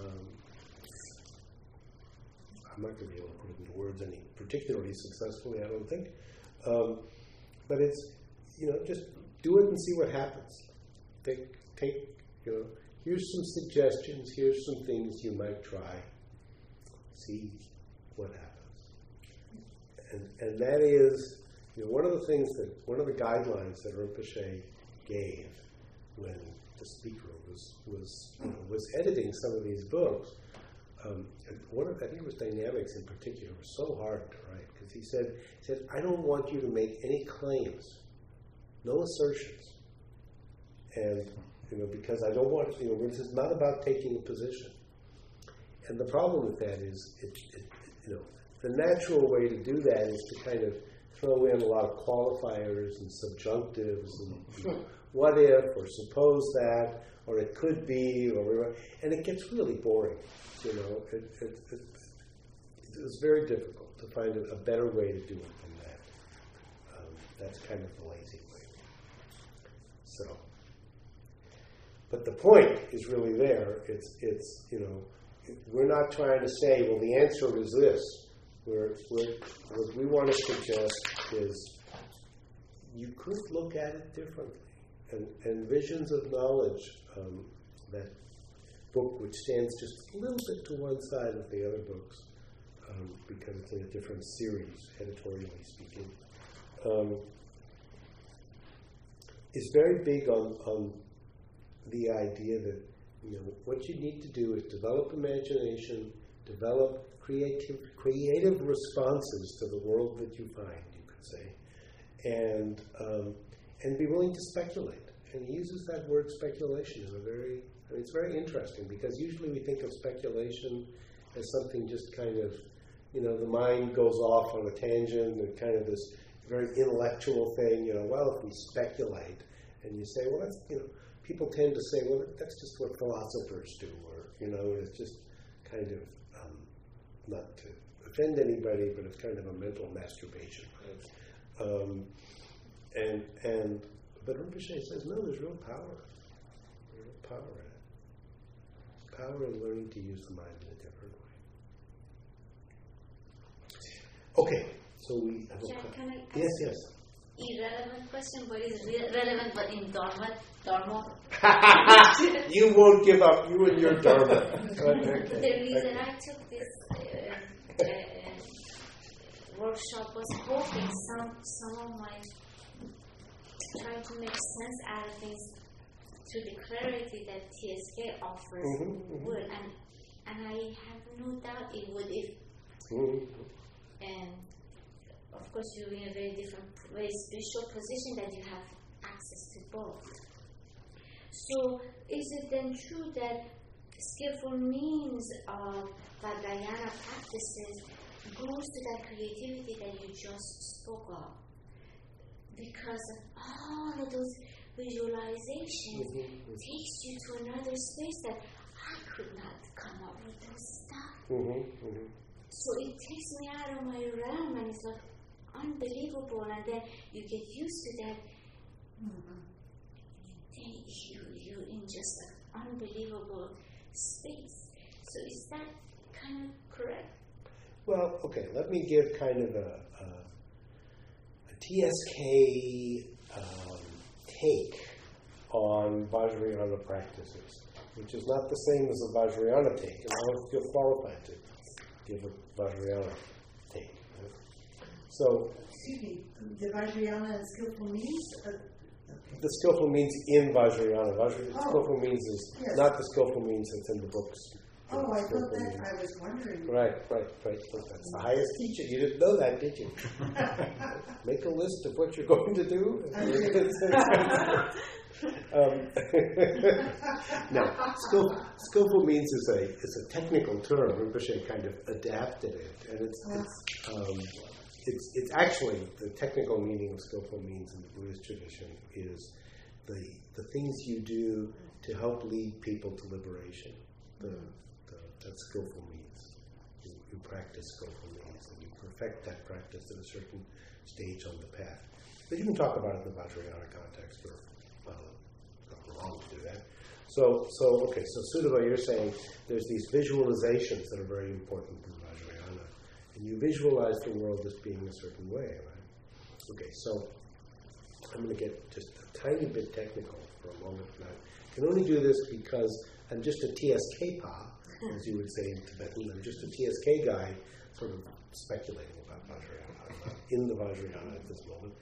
I'm not going to be able to put it into words any particularly successfully, I don't think. But it's, you know, just do it and see what happens. Take, you know, here's some suggestions, here's some things you might try. See what happens. And that is, you know, one of the guidelines that Rinpoche gave when the speaker was editing some of these books. I think it was Dynamics in particular, was so hard to write, because he said, I don't want you to make any claims, no assertions. And, you know, because I don't want, you know, this is not about taking a position. And the problem with that is, you know, the natural way to do that is to kind of throw in a lot of qualifiers and subjunctives and what if, or suppose that, or it could be, or, and it gets really boring. You know, it's very difficult to find a better way to do it than that. That's kind of the lazy way. So, but the point is really there. It's you know, we're not trying to say, well, the answer is this. What we want to suggest is you could look at it differently. And Visions of Knowledge, that book which stands just a little bit to one side of the other books, because it's in a different series, editorially speaking, is very big on the idea that, you know, what you need to do is develop imagination, develop creative responses to the world that you find, you could say, and be willing to speculate. And he uses that word speculation in it's very interesting, because usually we think of speculation as something just kind of, you know, the mind goes off on a tangent and kind of this very intellectual thing, you know, well, if we speculate, and you say, well, that's, you know, people tend to say, well, that's just what philosophers do, or, you know, it's just kind of, not to offend anybody, but it's kind of a mental masturbation, right? But Rinpoche says, no, there's real power. There's real power in it. Power in learning to use the mind in a different way. Okay, so we have Jack, can I ask yes. Irrelevant question, but it's relevant, but in Dharma. You won't give up, you and your Dharma. The reason I took this workshop was hoping someone might try to make sense out of things through the clarity that TSK offers would, and I have no doubt it would if, and of course you're in a very different, very spiritual position that you have access to both. So is it then true that skillful means of Vajrayana practices goes to that creativity that you just spoke of. Because of all of those visualizations takes you to another space that I could not come up with those stuff. So it takes me out of my realm, and it's like unbelievable. And then you get used to that. Then you're in just an unbelievable space. So is that kind of correct? Well, okay, let me give kind of a TSK take on Vajrayana practices, which is not the same as a Vajrayana take, and I don't feel qualified to give a Vajrayana take. Right? So, Excuse me, the Vajrayana and skillful means? The skillful means in Vajrayana. Skillful means is not the skillful means that's in the books. Oh, I thought that. I was wondering. Right. That's the highest teacher. You didn't know that, did you? Make a list of what you're going to do. No, skillful means is a technical term. Rinpoche kind of adapted it, and it's actually the technical meaning of skillful means in the Buddhist tradition is the things you do to help lead people to liberation. That's skillful means. You practice skillful means, and you perfect that practice at a certain stage on the path. But you can talk about it in the Vajrayana context, or it's not wrong to do that. So Sudhava, you're saying there's these visualizations that are very important in Vajrayana, and you visualize the world as being a certain way, right? Okay, so I'm going to get just a tiny bit technical for a moment. And I can only do this because I'm just a TSK pa, as you would say in Tibetan. I'm just a TSK guy, sort of speculating about Vajrayana. I'm not in the Vajrayana at this moment.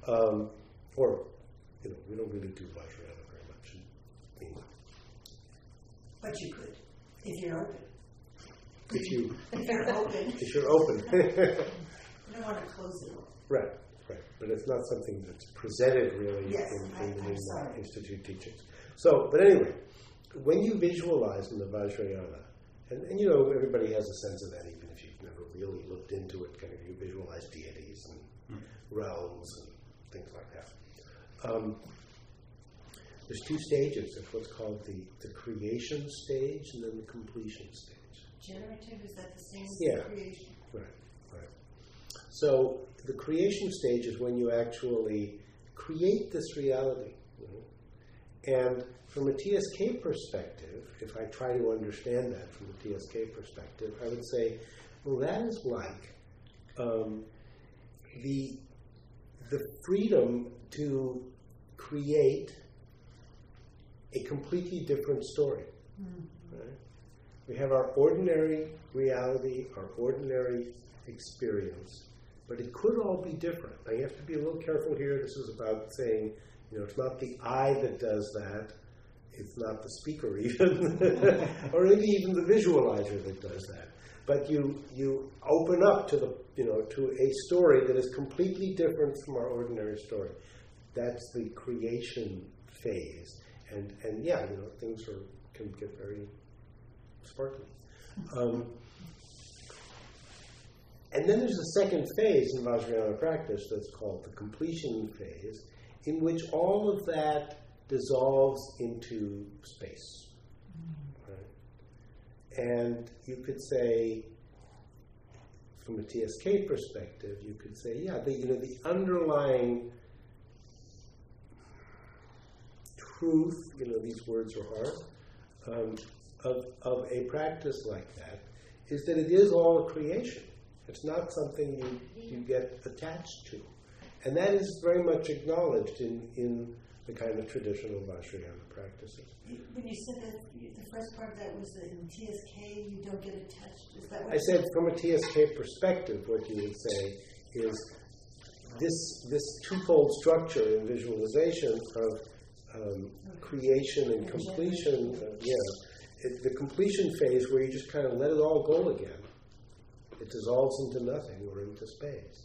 We don't really do Vajrayana very much in England. But you could, if you're open. If you're open. You don't want to close it off. Right. But it's not something that's presented really in sorry. Institute teachings. So, but anyway, when you visualize in the Vajrayana, and everybody has a sense of that, even if you've never really looked into it, kind of you visualize deities and realms and things like that. There's two stages. There's what's called the creation stage and then the completion stage. Generative, is that the same as creation? Right. So the creation stage is when you actually create this reality. And from a TSK perspective, if I try to understand that from the TSK perspective, I would say, well, that is like the freedom to create a completely different story. Right? We have our ordinary reality, our ordinary experience, but it could all be different. Now you have to be a little careful here. This is about saying, it's not the I that does that. It's not the speaker even, or maybe even the visualizer that does that. But you open up to to a story that is completely different from our ordinary story. That's the creation phase, and things can get very sparkly. And then there's a second phase in Vajrayana practice that's called the completion phase, in which all of that dissolves into space. Right? And you could say, from a TSK perspective, you could say, the underlying truth, these words are hard, of a practice like that is that it is all a creation. It's not something you get attached to. And that is very much acknowledged in the kind of traditional Vajrayana practices. When you said that, the first part of that was that in TSK you don't get attached. Is that what I said from a TSK perspective, what you would say is this twofold structure in visualization of creation and completion. The completion phase where you just kind of let it all go again. It dissolves into nothing or into space.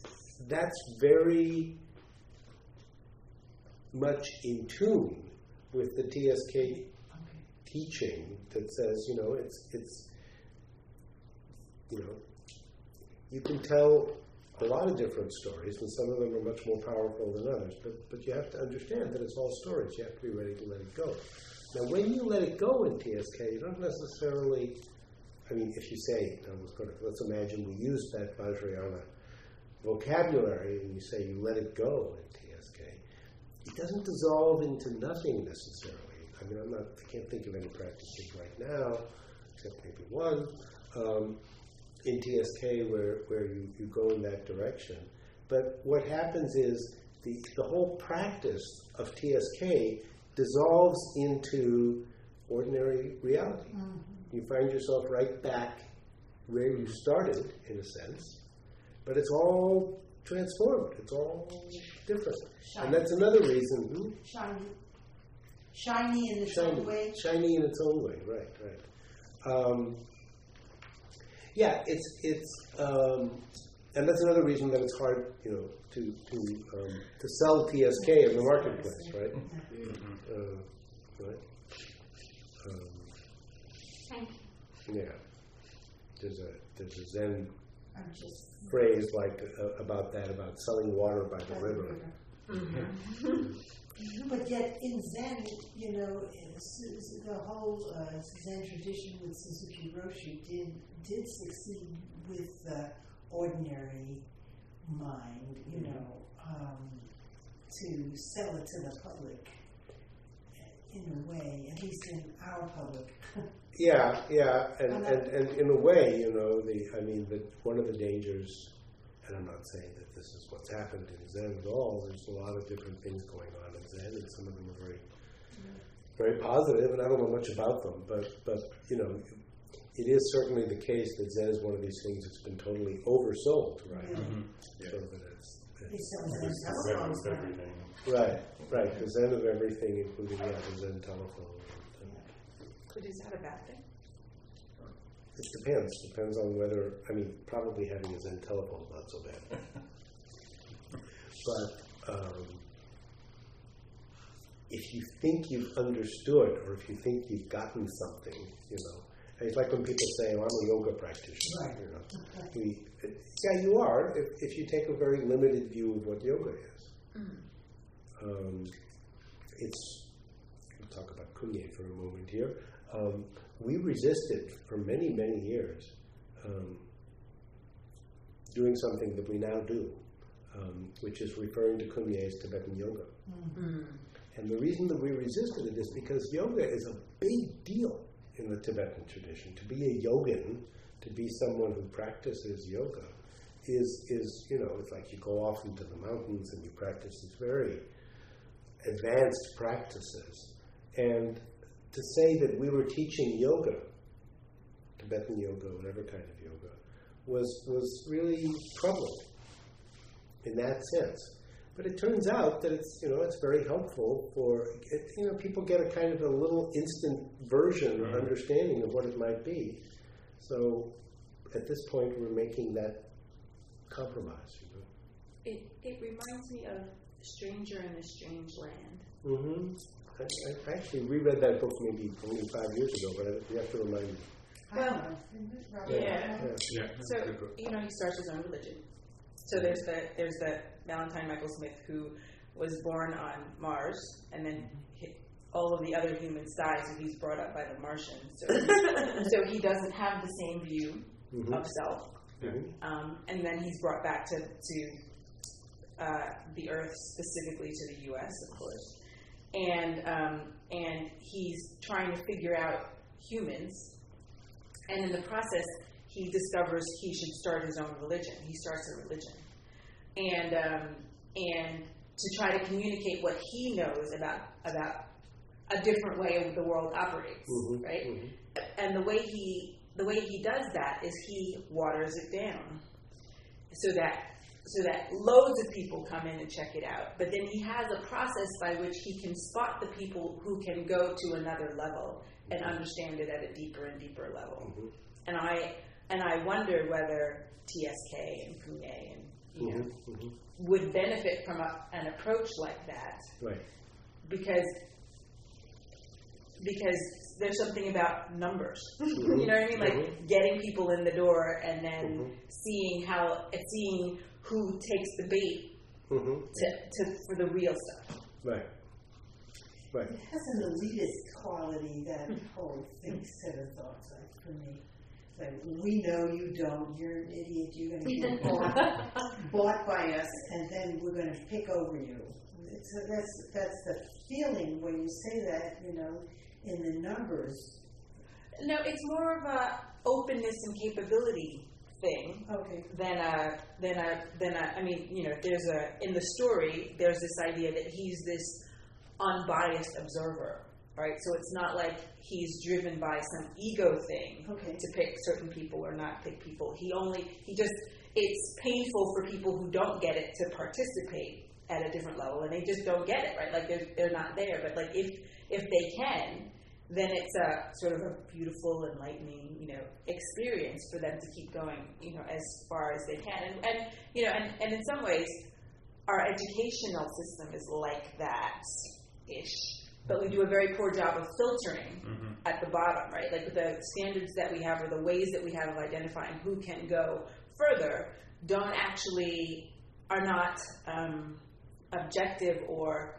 That's very much in tune with the TSK teaching that says, it's you can tell a lot of different stories, and some of them are much more powerful than others. But you have to understand that it's all stories. You have to be ready to let it go. Now, when you let it go in TSK, you don't necessarily. I mean, if you say, let's imagine we use that Vajrayana vocabulary, and you say you let it go in TSK, it doesn't dissolve into nothing necessarily. I mean, I can't think of any practices right now, except maybe one, in TSK where you go in that direction. But what happens is the whole practice of TSK dissolves into ordinary reality. Mm-hmm. You find yourself right back where you started, in a sense, but it's all transformed. It's all different. Shiny. And that's another reason. Shiny in its own way. Shiny in its own way, right. Yeah, and that's another reason that it's hard, to sell TSK in the marketplace, right? Right. Thank you. Yeah, there's a Zen phrase about selling water by the river. Mm-hmm. But yet in Zen, the whole Zen tradition with Suzuki Roshi did succeed with the ordinary mind, to sell it to the public in a way, at least in our public. Yeah, and in a way, one of the dangers, and I'm not saying that this is what's happened in Zen at all. There's a lot of different things going on in Zen, and some of them are very, very positive, and I don't know much about them. But it is certainly the case that Zen is one of these things that's been totally oversold, right? Mm-hmm. Yeah. So that it's Zen is everything. Right. The Zen of everything, including the Zen telephone. But is that a bad thing? It depends. Depends on whether, probably having a Zen telephone is not so bad. But if you think you've understood, or if you think you've gotten something, it's like when people say, "Oh, I'm a yoga practitioner." Right. Yeah, you are, if you take a very limited view of what yoga is. Mm. We'll talk about Kunye for a moment here. We resisted for many, many years doing something that we now do, which is referring to Kunye as Tibetan yoga. Mm-hmm. And the reason that we resisted it is because yoga is a big deal in the Tibetan tradition. To be a yogin, to be someone who practices yoga, is it's like you go off into the mountains and you practice these very advanced practices. And to say that we were teaching yoga, Tibetan yoga, whatever kind of yoga, was really troubling in that sense. But it turns out that it's very helpful for people get a kind of a little instant version or understanding of what it might be. So at this point we're making that compromise. It reminds me of Stranger in a Strange Land. Mm-hmm. I actually reread that book maybe only 5 years ago, but you have to remind me. Well, yeah. So he starts his own religion. So there's the Valentine Michael Smith who was born on Mars, and then all of the other humans die, so he's brought up by the Martians. So he doesn't have the same view of self, and then he's brought back to the Earth, specifically to the U.S., of course, and he's trying to figure out humans, and in the process, he discovers he should start his own religion. He starts a religion, and to try to communicate what he knows about a different way the world operates, right? Mm-hmm. And the way he does that is he waters it down, so that loads of people come in and check it out. But then he has a process by which he can spot the people who can go to another level and understand it at a deeper and deeper level. Mm-hmm. And I wonder whether TSK and Kunye and would benefit from an approach like that, right? Because because there's something about numbers. You know what I mean? Like getting people in the door and then seeing who takes the bait for the real stuff. Right. Right. It has an elitist quality, that whole set of thoughts, like, for me. Like, we know you don't, you're an idiot, you're going to get bought by us, and then we're going to pick over you. So that's the feeling when you say that, you know, in the numbers. No, it's more of a openness and capability thing than a. I mean, you know, in the story there's this idea that he's this unbiased observer, right? So it's not like he's driven by some ego thing to pick certain people or not pick people. It's painful for people who don't get it to participate at a different level, and they just don't get it, right? Like they're not there. But like if they can, then it's a sort of a beautiful, enlightening, you know, experience for them to keep going, you know, as far as they can. And you know, and in some ways, our educational system is like that-ish. But we do a very poor job of filtering at the bottom, right? Like the standards that we have or the ways that we have of identifying who can go further are not objective or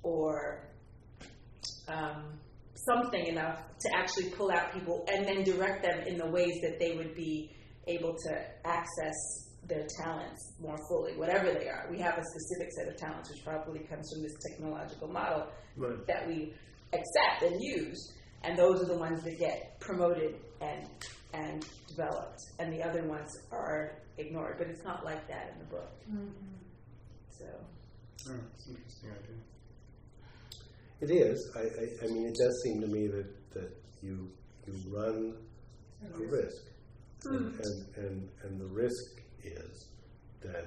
something enough to actually pull out people and then direct them in the ways that they would be able to access their talents more fully, whatever they are. We have a specific set of talents, which probably comes from this technological model that we accept and use, and those are the ones that get promoted and developed, and the other ones are ignored. But it's not like that in the book. So, it's an interesting idea. It is. I mean, it does seem to me that you run a risk, and the risk is that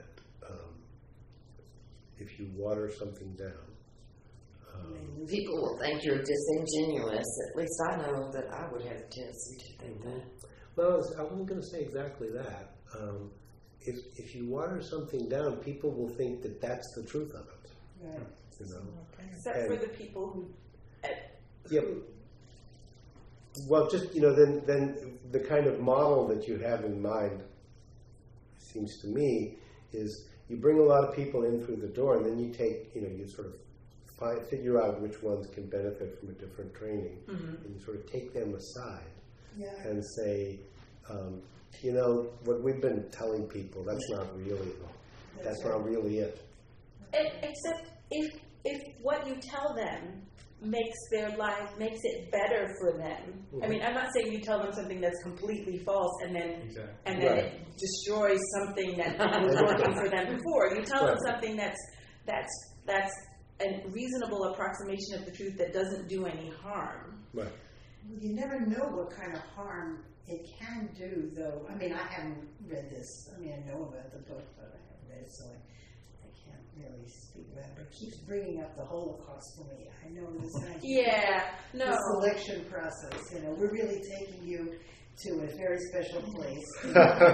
if you water something down, people will think you're disingenuous. At least I know that I would have a tendency to think that. Well, I wasn't going to say exactly that. If you water something down, people will think that that's the truth of it. Right. You know? Except for the people who. Yep. Well, just, you know, then the kind of model that you have in mind, seems to me, is you bring a lot of people in through the door, and then you take, you know, you sort of figure out which ones can benefit from a different training, and you sort of take them aside and say, you know, what we've been telling people, that's not really it. Except if what you tell them makes it better for them. I mean, I'm not saying you tell them something that's completely false and then it destroys something that was working for them before. You tell them something that's a reasonable approximation of the truth that doesn't do any harm. Right. You never know what kind of harm it can do, though. I mean, I haven't read this. I mean, I know about the book, but I haven't read it, so I can't really speak about it. But it keeps bringing up the Holocaust for me. I know this kind of the selection process. You know, we're really taking you to a very special place. and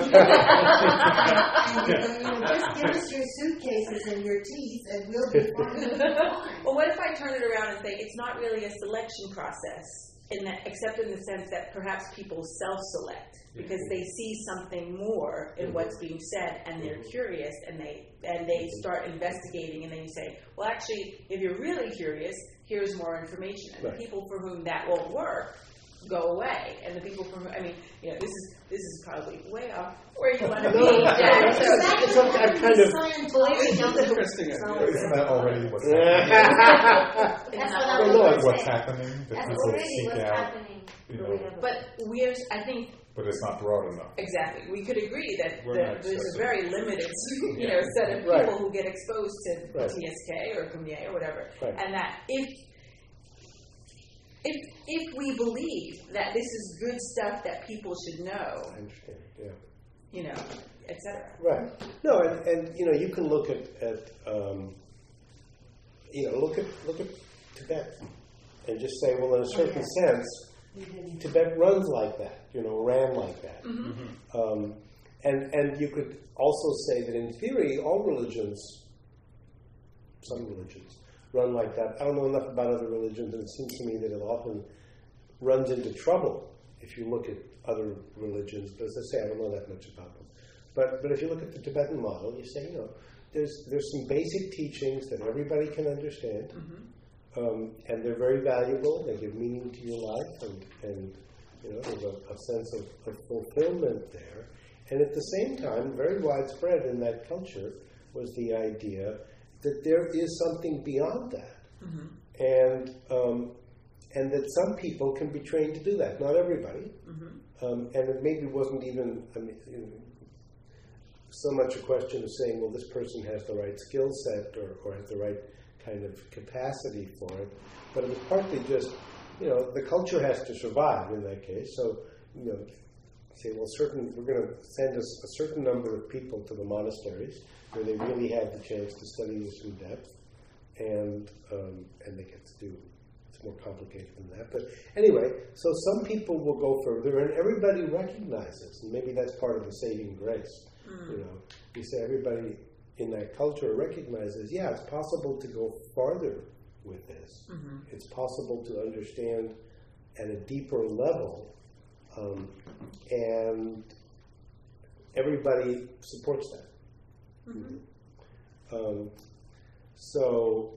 you know, just give us your suitcases and your teeth, and we'll be fine. Well, what if I turn it around and say it's not really a selection process, except in the sense that perhaps people self-select because they see something more in what's being said, and they're curious, and they start investigating, and then you say, well, actually, if you're really curious, here's more information. And the people for whom that won't work go away, and the people for whom, I mean, you know, this is probably way off where you want to be. I'm kind of Interesting idea. Isn't that already what's happening? That's what I I don't was know going to what's say. happening. That That's people already seek what's out, happening. you know, But I think. but it's not broad enough. Exactly. We could agree that We're not there's a accessible. very limited, you know, set of people who get exposed to TSK or Kumye or whatever, and that if we believe that this is good stuff that people should know, I understand. Yeah. you know, etc. Right. No, and you know, you can look at look at Tibet and just say, well, in a certain sense, Tibet runs like that. You know, ran like that. And you could also say that in theory, all religions, some religions, run like that. I don't know enough about other religions, and it seems to me that it often runs into trouble if you look at other religions. But as I say, I don't know that much about them. But if you look at the Tibetan model, you say, there's some basic teachings that everybody can understand, and they're very valuable. They give meaning to your life, and there's a sense of fulfillment there. And at the same time, very widespread in that culture was the idea that there is something beyond that, and that some people can be trained to do that. Not everybody, and it maybe wasn't even so much a question of saying, well, this person has the right skill set or has the right kind of capacity for it, but it was partly just, the culture has to survive in that case. So, say, well, we're going to send a certain number of people to the monasteries where they really have the chance to study this in depth, and they get to do. It's more complicated than that, but anyway, so some people will go further, and everybody recognizes, and maybe that's part of the saving grace. You say everybody in that culture recognizes, it's possible to go farther with this. It's possible to understand at a deeper level, and everybody supports that. So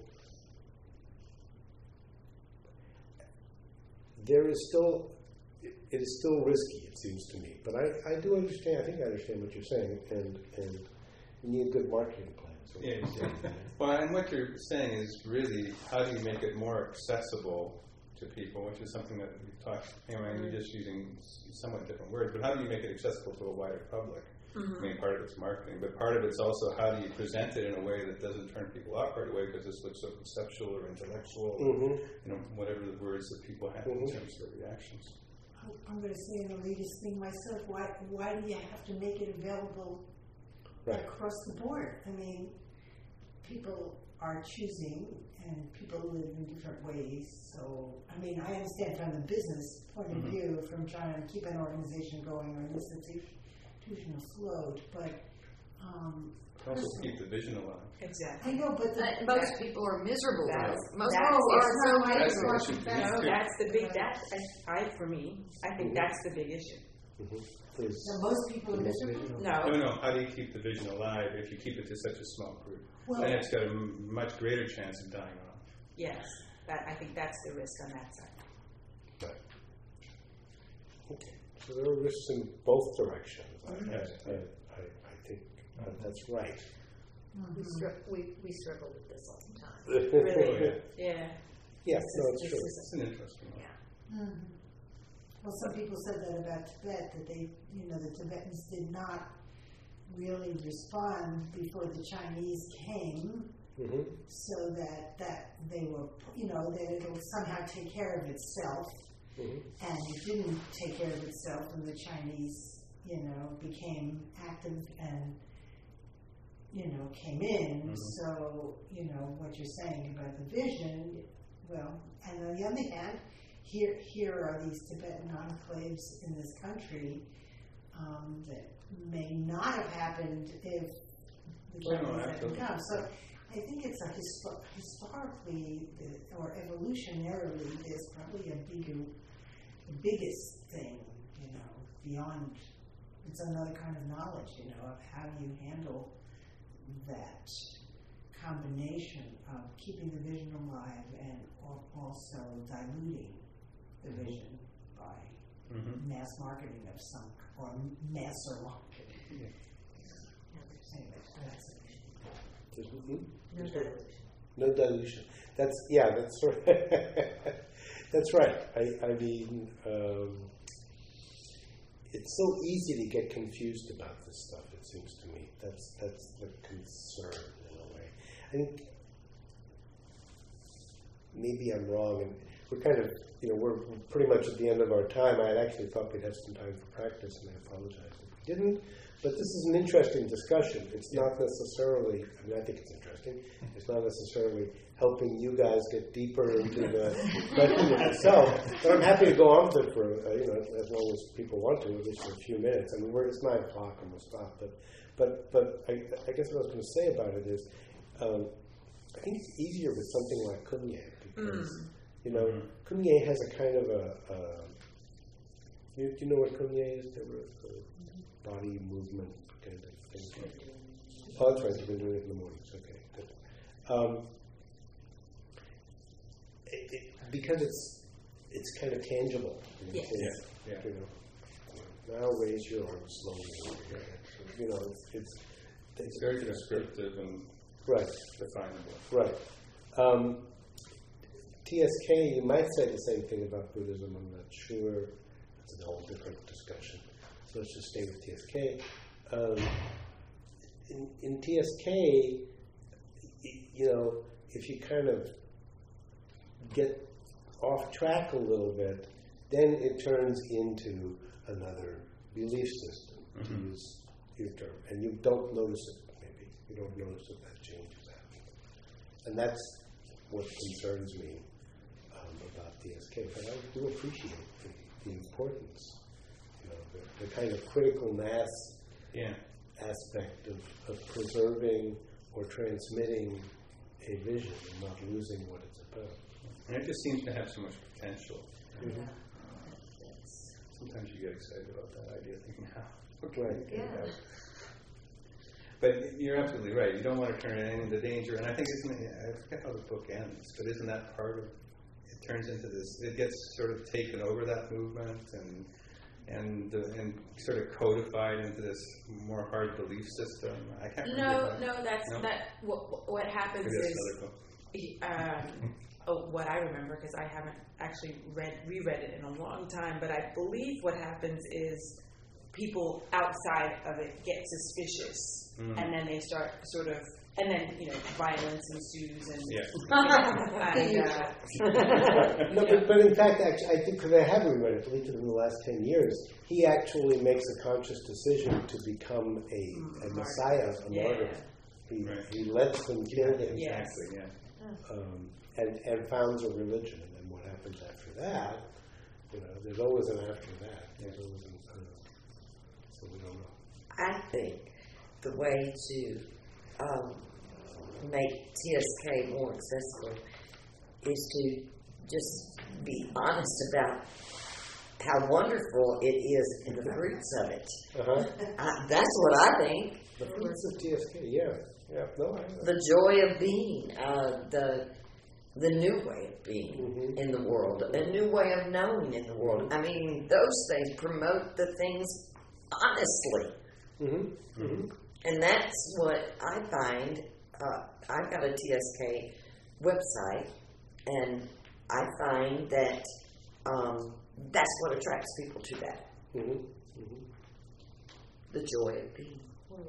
it is still risky, it seems to me. But I do understand. I think I understand what you're saying, and you need a good marketing plan. So Well, and what you're saying is really, how do you make it more accessible to people, which is something that we've talked. You're just using somewhat different words, but how do you make it accessible to a wider public? I mean, part of it's marketing, but part of it's also how do you present it in a way that doesn't turn people off right away because this looks so conceptual or intellectual, or, whatever the words that people have in terms of their reactions. I'm going to say an elitist thing myself. Why do you have to make it available across the board? I mean, people are choosing, and people live in different ways. So, I mean, I understand from the business point of view, from trying to keep an organization going or an institution afloat, but also keep the vision alive. Exactly. I know, but most people are miserable. Most people are that's the big. For me, I think that's the big issue. So most people are miserable? No. How do you keep the vision alive if you keep it to such a small group? Well, then it's got a much greater chance of dying off. Yes, I think that's the risk on that side. Right. Okay. So there are risks in both directions. I think that's right. We struggle with this all the time. Really? Yeah. Yeah, no, it's true. It's an interesting one. Yeah. Well, some people said that about Tibet, that the Tibetans did not really respond before the Chinese came, so that they were, that it'll somehow take care of itself, and it didn't take care of itself when the Chinese, became active and, came in. So, what you're saying about the vision, well, and on the other hand, here are these Tibetan enclaves in this country that may not have happened if the Chinese hadn't come. So I think it's historically or evolutionarily, there's probably the biggest thing, beyond. It's another kind of knowledge, of how you handle that combination of keeping the vision alive and also diluting the vision by mass marketing of some, or masser marketing. Anyway, that's it. No dilution. That's right. That's right. I mean, it's so easy to get confused about this stuff, it seems to me. That's the concern in a way. I think maybe I'm wrong, and we're kind of, we're pretty much at the end of our time. I had actually thought we'd have some time for practice, and I apologize if we didn't. But this is an interesting discussion. It's not necessarily, I think it's interesting, it's not necessarily helping you guys get deeper into the question itself. But I'm happy to go on with it for, as long as people want to, at least for a few minutes. I mean, it's 9 o'clock and we'll stop. But I guess what I was going to say about it is, I think it's easier with something like Kunyek because, You know, Kumye has a kind of do you know what Kumye is? There were a body movement kind of thing. Oh, that's right. You've been doing it in the mornings. Okay, good. Because it's kind of tangible. Yes. Yeah. You know, now raise your arms slowly. You know, It's very descriptive and right, definable. right. TSK, you might say the same thing about Buddhism. I'm not sure. It's a whole different discussion. So let's just stay with TSK. In TSK, you know, if you kind of get off track a little bit, then it turns into another belief system, to use your term. And you don't notice it, maybe. You don't notice that change is happening. And that's what concerns me about TSK. But I do appreciate the importance, you know, the kind of critical mass aspect of preserving or transmitting a vision and not losing what it's about. And it just seems to have so much potential. Mm-hmm. Sometimes you get excited about that idea, thinking, Right. Yeah. But you're absolutely right. You don't want to turn it into danger. And I think I forget how the book ends, but isn't that part of it? Turns into this. It gets sort of taken over, that movement, and sort of codified into this more hard belief system. I can't remember. What happens Maybe that's is. another book. What I remember, because I haven't actually reread it in a long time, but I believe what happens is people outside of it get suspicious, and then they start sort of, and then, you know, violence ensues, and but in fact, actually, I think, because I haven't read it, at least in the last 10 years, he actually makes a conscious decision to become a messiah, a martyr. He lets them kill him. Exactly, yeah. And founds a religion, and then what happens after that, you know, there's always an after that. There's always an, so we don't know. I think the way to make TSK more accessible is to just be honest about how wonderful it is and the fruits of it. That's what I think. The fruits of TSK, yeah. No, the joy of being, the new way of being in the world, a new way of knowing in the world. I mean, those things promote the things honestly. And that's what I find. I've got a TSK website, and I find that that's what attracts people to that. The joy of being.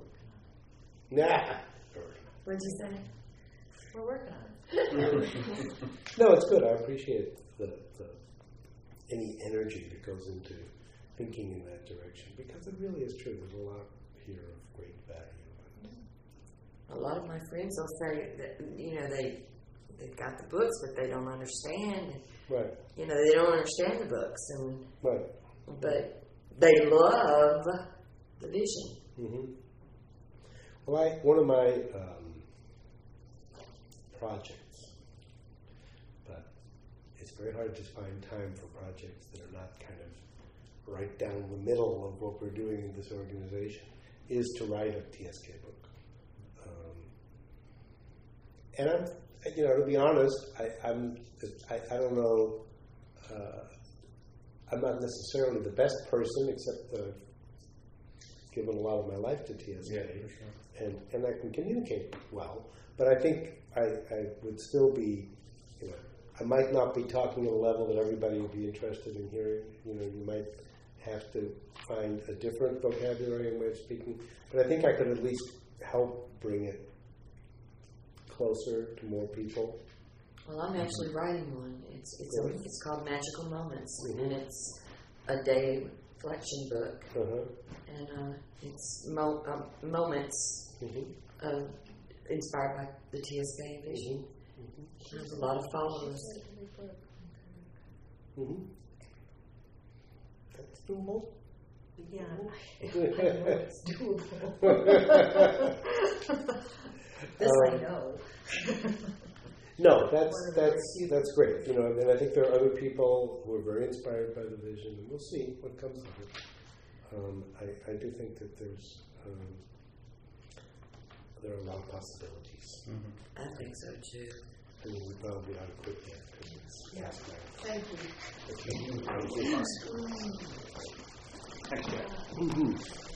Nah. What'd you say? We're working on it. No, it's good. I appreciate the any energy that goes into thinking in that direction, because it really is true. There's a lot here of great value. A lot of my friends will say that, you know, they've got the books, but they don't understand. Right. You know, they don't understand the books, and right. But they love the vision. Well, one of my projects, but it's very hard to find time for projects that are not kind of right down the middle of what we're doing in this organization, is to write a TSK book. And I'm, you know, to be honest, I don't know. I'm not necessarily the best person, except that I've given a lot of my life to TSK, and I can communicate well. But I think I would still be, you know, I might not be talking at a level that everybody would be interested in hearing. You know, you might have to find a different vocabulary and way of speaking. But I think I could at least help bring it closer to more people. Well, I'm actually writing one. It's called Magical Moments, and it's a day reflection book, and it's moments inspired by the TSK vision. There's a lot of followers. That's doable. Yeah, This it's doable. This I know. No, that's great. You know, and I think there are other people who are very inspired by the vision, and we'll see what comes of it. I do think that there are a lot of possibilities. I think so too. I mean, we probably ought to quit there because it's past Thank you. time. Thanks, Jack. Mm-hmm.